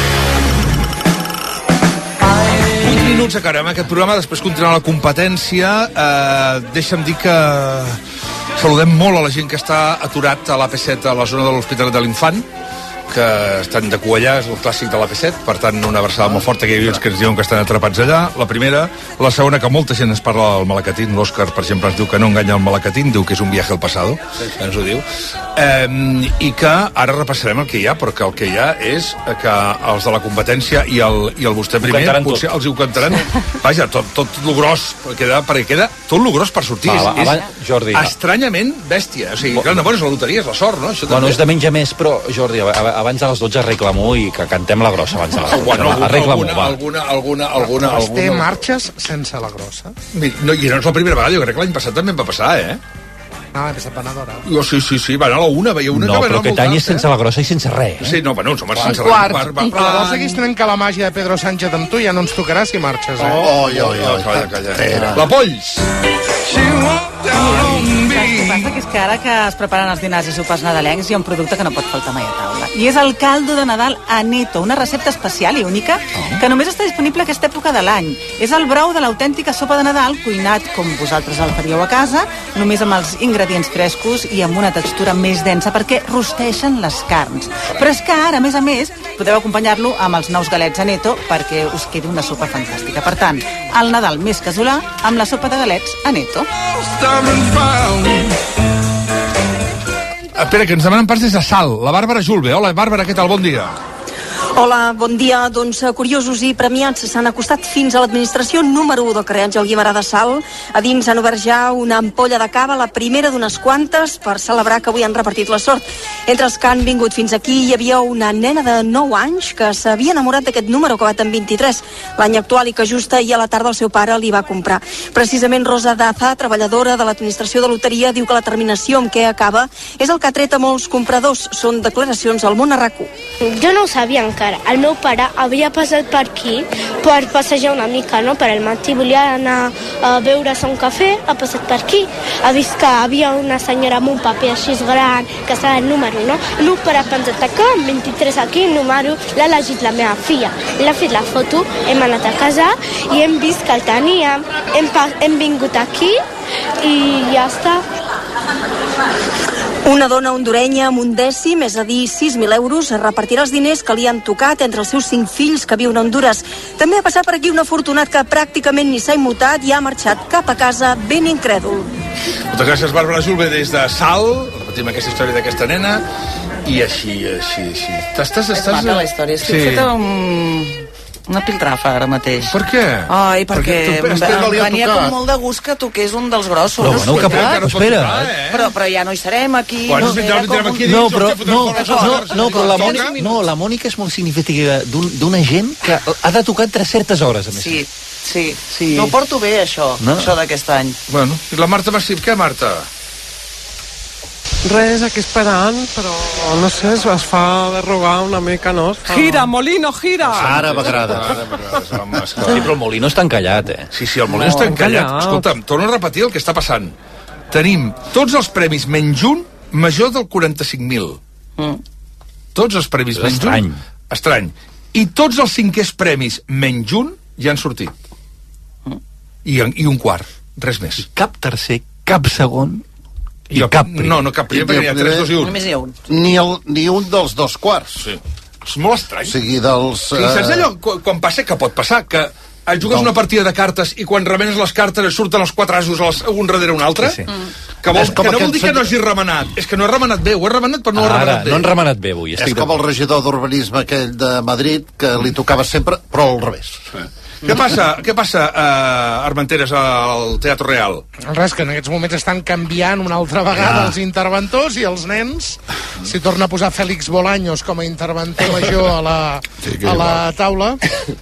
vuit minuts acabem aquest programa, després continuarà la competència. Eh, deixa'm dir que saludem molt a la gent que està aturat a l'A P set a la zona de l'Hospitalet de l'Infant, que estan de cua allà, és el clàssic de l'A P set, per tant una abraçada molt forta, que hi ha uns que ens diuen que estan atrapats allà, la primera. La segona, que molta gent es parla del Malacatín, l'Òscar, per exemple, ens diu que no enganya el Malacatín, diu que és un viaje al passado, sí, sí. Ens ho diu, eh, i que ara repassarem el que hi ha, perquè el que hi ha és que els de la competència i el, i el vostè primer, potser tot. Els hi ho cantaran, vaja, tot, tot lo gros, queda, perquè queda tot lo gros per sortir, va, va, és, abans, Jordi, estranyament bèstia, o sigui, clar, no, bueno, és la loteria, és la sort, no? Això bueno, és de menys a més, però, Jordi, abans de les dotze reclamo i que cantem la grossa abans de les dotze. Bueno, alguna, reclamo, alguna, alguna, alguna, alguna, es té alguna... marxes sense la grossa? No, i no és la primera vegada, jo crec que l'any passat també em va passar, eh? No, l'any passat va anar d'hora. Oh, sí, sí, sí, va anar a la una, veia una no, que va anar però aquest any és sense la grossa i sense res, eh? Sí, no, bueno, som sense res. I llavors aquí es trenca la màgia de Pedro Sánchez amb tu, ja no ens tocarà si marxes, eh? Oh, oh, oh, oh, calla, calla. La Polls! She walked down on me. passa que és que ara que es preparen els dinars i sopars nadalencs hi ha un producte que no pot faltar mai a taula. I és el caldo de Nadal Aneto, una recepta especial i única que només està disponible a aquesta època de l'any. És el brou de l'autèntica sopa de Nadal, cuinat com vosaltres el faríeu a casa, només amb els ingredients frescos i amb una textura més densa perquè rosteixen les carns. Però és que ara, a més a més, podeu acompanyar-lo amb els nous galets Aneto perquè us quedi una sopa fantàstica. Per tant, el Nadal més casolà amb la sopa de galets Aneto. Espera, que ens demanen parts des de Salt. La Bàrbara Julve. Hola, Bàrbara, què tal? Bon dia. Hola, bon dia. Doncs curiosos i premiats s'han acostat fins a l'administració número u del carrer Àngel Guimerà de Salt. A dins han obert ja una ampolla de cava, la primera d'unes quantes, per celebrar que avui han repartit la sort. Entre els que han vingut fins aquí hi havia una nena de nou anys que s'havia enamorat d'aquest número acabat en vint-i-tres, l'any actual, i que just ahir a la tarda el seu pare li va comprar. Precisament Rosa Daza, treballadora de l'administració de loteria, diu que la terminació amb què acaba és el que ha tret a molts compradors. Són declaracions al Món a RAC u. Jo no ho sabia encara. El meu pare havia passat per aquí per passejar una mica, no? Per el matí volia anar a beure's un cafè, ha passat per aquí, ha vist que havia una senyora amb un paper així gran que estava el número, no? El meu pare ha pensat que amb vint-i-tres aquí el número l'ha elegit la meva filla. L'ha fet la foto, hem anat a casa i hem vist que el teníem, hem, hem vingut aquí i ja està. Una dona hondurenya amb un dècim, és a dir, sis mil euros, repartirà els diners que li han tocat entre els seus cinc fills que viuen a Honduras. També ha passat per aquí un afortunat que pràcticament ni s'ha immutat i ha marxat cap a casa ben incrèdul. Moltes gràcies, Bàrbara Julve, des de Salt. Repetim aquesta història d'aquesta nena. I així, així, així. T'estàs... És maca la història. Estic sí. feta un... una piltrafa ara mateix. Per què? Ai, perquè, perquè tu, venia com molt de gust que toqués un dels grossos. No, no, que no, espera. Eh? Però, però ja no hi serem aquí. Bueno, no, ja no, com... aquí no, però, no, no, no, però la Mònica, no, la Mònica és molt significativa d'una gent que ha de tocar entre certes hores, a més. Sí, sí, sí. No ho porto bé, això, no? Això d'aquest any. Bueno, i la Marta Massip, què, Marta? Res, aquí esperant, però no sé, es fa derrogar una mica, no? Fa... Gira, Molino, gira! Ara m'agrada. Sí, però el Molino està encallat, eh? Sí, sí, el Molino no, està encallat. encallat. Escolta'm, torno a repetir el que està passant. Tenim tots els premis menys un major del quaranta-cinc mil. Mm. Tots els premis menys estrany. un... Estrany. I tots els cinquers premis menys un ja han sortit. Mm. I, I un quart, res més. I cap tercer, cap segon... I cap primer. No, no cap primer, perquè hi ha tres, dos i un. Només hi ha un. Ni, el, ni un dels dos quarts. Sí. És molt estrany. O sigui, dels... Sí, saps allò, quan, quan passa, que pot passar, que jugues no. una partida de cartes i quan remenes les cartes surten els quatre asos els, un darrere un altre? Sí, sí. Mm. Que, vol, que no vol dir que no hagi remenat, és que no he remenat bé, ho he remenat però no ho he remenat bé. No han remenat bé avui. És com el regidor d'urbanisme aquell de Madrid, que li tocava sempre, però al revés. Sí. Què passa, què passa uh, Armenteres, al Teatre Real? Res, que en aquests moments estan canviant una altra vegada ja. els interventors i els nens. Si torna a posar Félix Bolaños com a interventor major a la, sí, a la taula.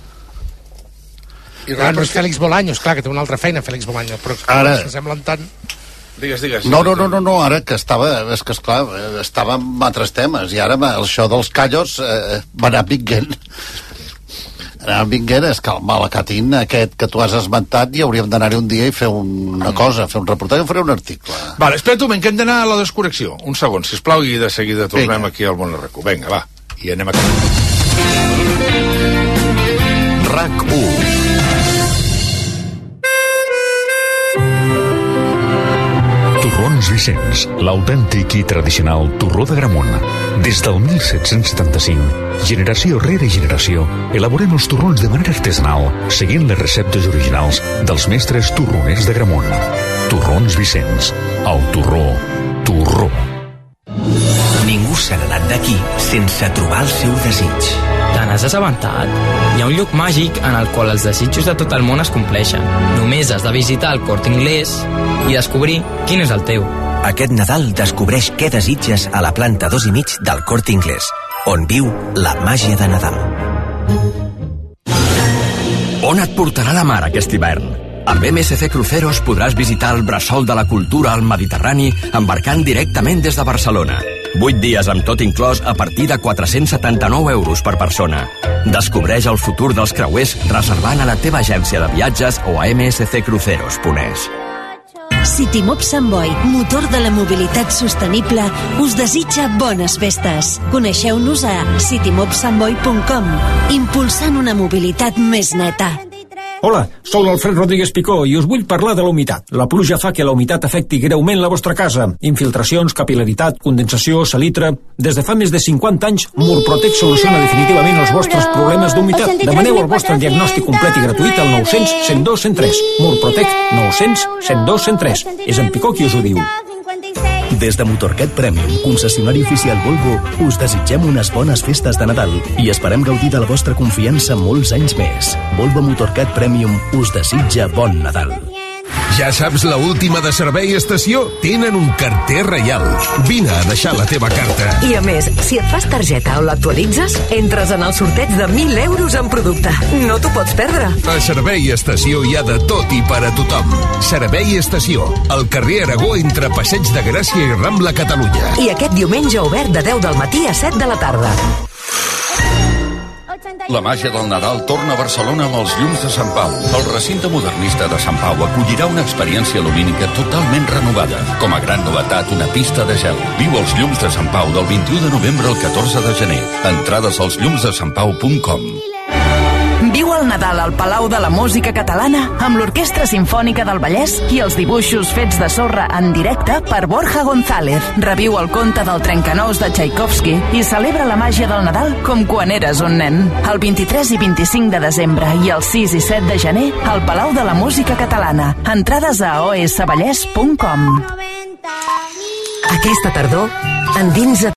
I ah, no és Félix Bolaños, clar, que té una altra feina, Félix Bolaños, però ara... se semblen tant... Digues, digues. No, no, no, no, no, ara que estava, és que esclar, estava amb altres temes, i ara això dels callos eh, va anar vinguent. Anar vinguent és que el malacatín aquest que tu has esmentat hi hauríem d'anar-hi un dia i fer una cosa, fer un reportatge o fer un article. Vale, espera un moment, que hem d'anar a la desconnexió. Un segon, sisplau, i de seguida tornem Vinga. aquí al Món a RAC u. Vinga, va, i anem a... RAC u. Torrons Vicenç, l'autèntic i tradicional torró de Gramunt. Des del mil set-cents setanta-cinc, generació rere generació, elaborem els torrons de manera artesanal, seguint les receptes originals dels mestres torroners de Gramunt. Torrons Vicenç, el torró, torró. Ningú se n'ha anat d'aquí sense trobar el seu desig. Te n'has assabentat? Hi ha un lloc màgic en el qual els desitjos de tot el món es compleixen. Només has de visitar el Corte Inglés i descobrir quin és el teu. Aquest Nadal descobreix què desitges a la planta dos i mig del Corte Inglés, on viu la màgia de Nadal. On et portarà la mar aquest hivern? Amb M S C Cruceros podràs visitar el bressol de la cultura al Mediterrani embarcant directament des de Barcelona. vuit dies amb tot inclòs a partir de quatre-cents setanta-nou euros per persona. Descobreix el futur dels creuers reservant a la teva agència de viatges o a m s c cruceros punt es. Citymob Sant Boi, motor de la mobilitat sostenible, us desitja bones festes. Coneixeu-nos a citymob sant boi punt com, impulsant una mobilitat més neta. Hola, soc l'Alfred Rodríguez Picó i us vull parlar de la humitat. La pluja fa que la humitat afecti greument la vostra casa. Infiltracions, capilaritat, condensació, salitre... Des de fa més de cinquanta anys, Murprotec soluciona definitivament els vostres problemes d'humitat. Demaneu el vostre diagnòstic complet i gratuït al nou cents cent dos cent tres. Murprotec nou cents cent dos cent tres. És en Picó qui us ho diu. Des de Motorcat Premium, concessionari oficial Volvo, us desitgem unes bones festes de Nadal i esperem gaudir de la vostra confiança molts anys més. Volvo Motorcat Premium us desitja bon Nadal. Ja saps la última de Servei Estació? Tenen un carter reial. Vine a deixar la teva carta. I a més, si et fas targeta o l'actualitzes, entres en el sorteig de mil euros en producte. No t'ho pots perdre. A Servei Estació hi ha de tot i per a tothom. Servei Estació, al carrer Aragó entre Passeig de Gràcia i Rambla, Catalunya. I aquest diumenge obert de deu del matí a set de la tarda. La màgia del Nadal torna a Barcelona amb els llums de Sant Pau. El recinte modernista de Sant Pau acollirà una experiència lumínica totalment renovada. Com a gran novetat, una pista de gel. Viu els llums de Sant Pau del vint-i-u de novembre al catorze de gener. Entrades als llums de sant pau punt com. Viu el Nadal al Palau de la Música Catalana amb l'Orquestra Simfònica del Vallès i els dibuixos fets de sorra en directe per Borja González. Reviu el conte del Trencanous de Tchaikovsky i celebra la màgia del Nadal com quan eres un nen. El vint-i-tres i vint-i-cinc de desembre i el sis i set de gener al Palau de la Música Catalana. Entrades a o s vallès punt com. Aquesta tardor, endinsa't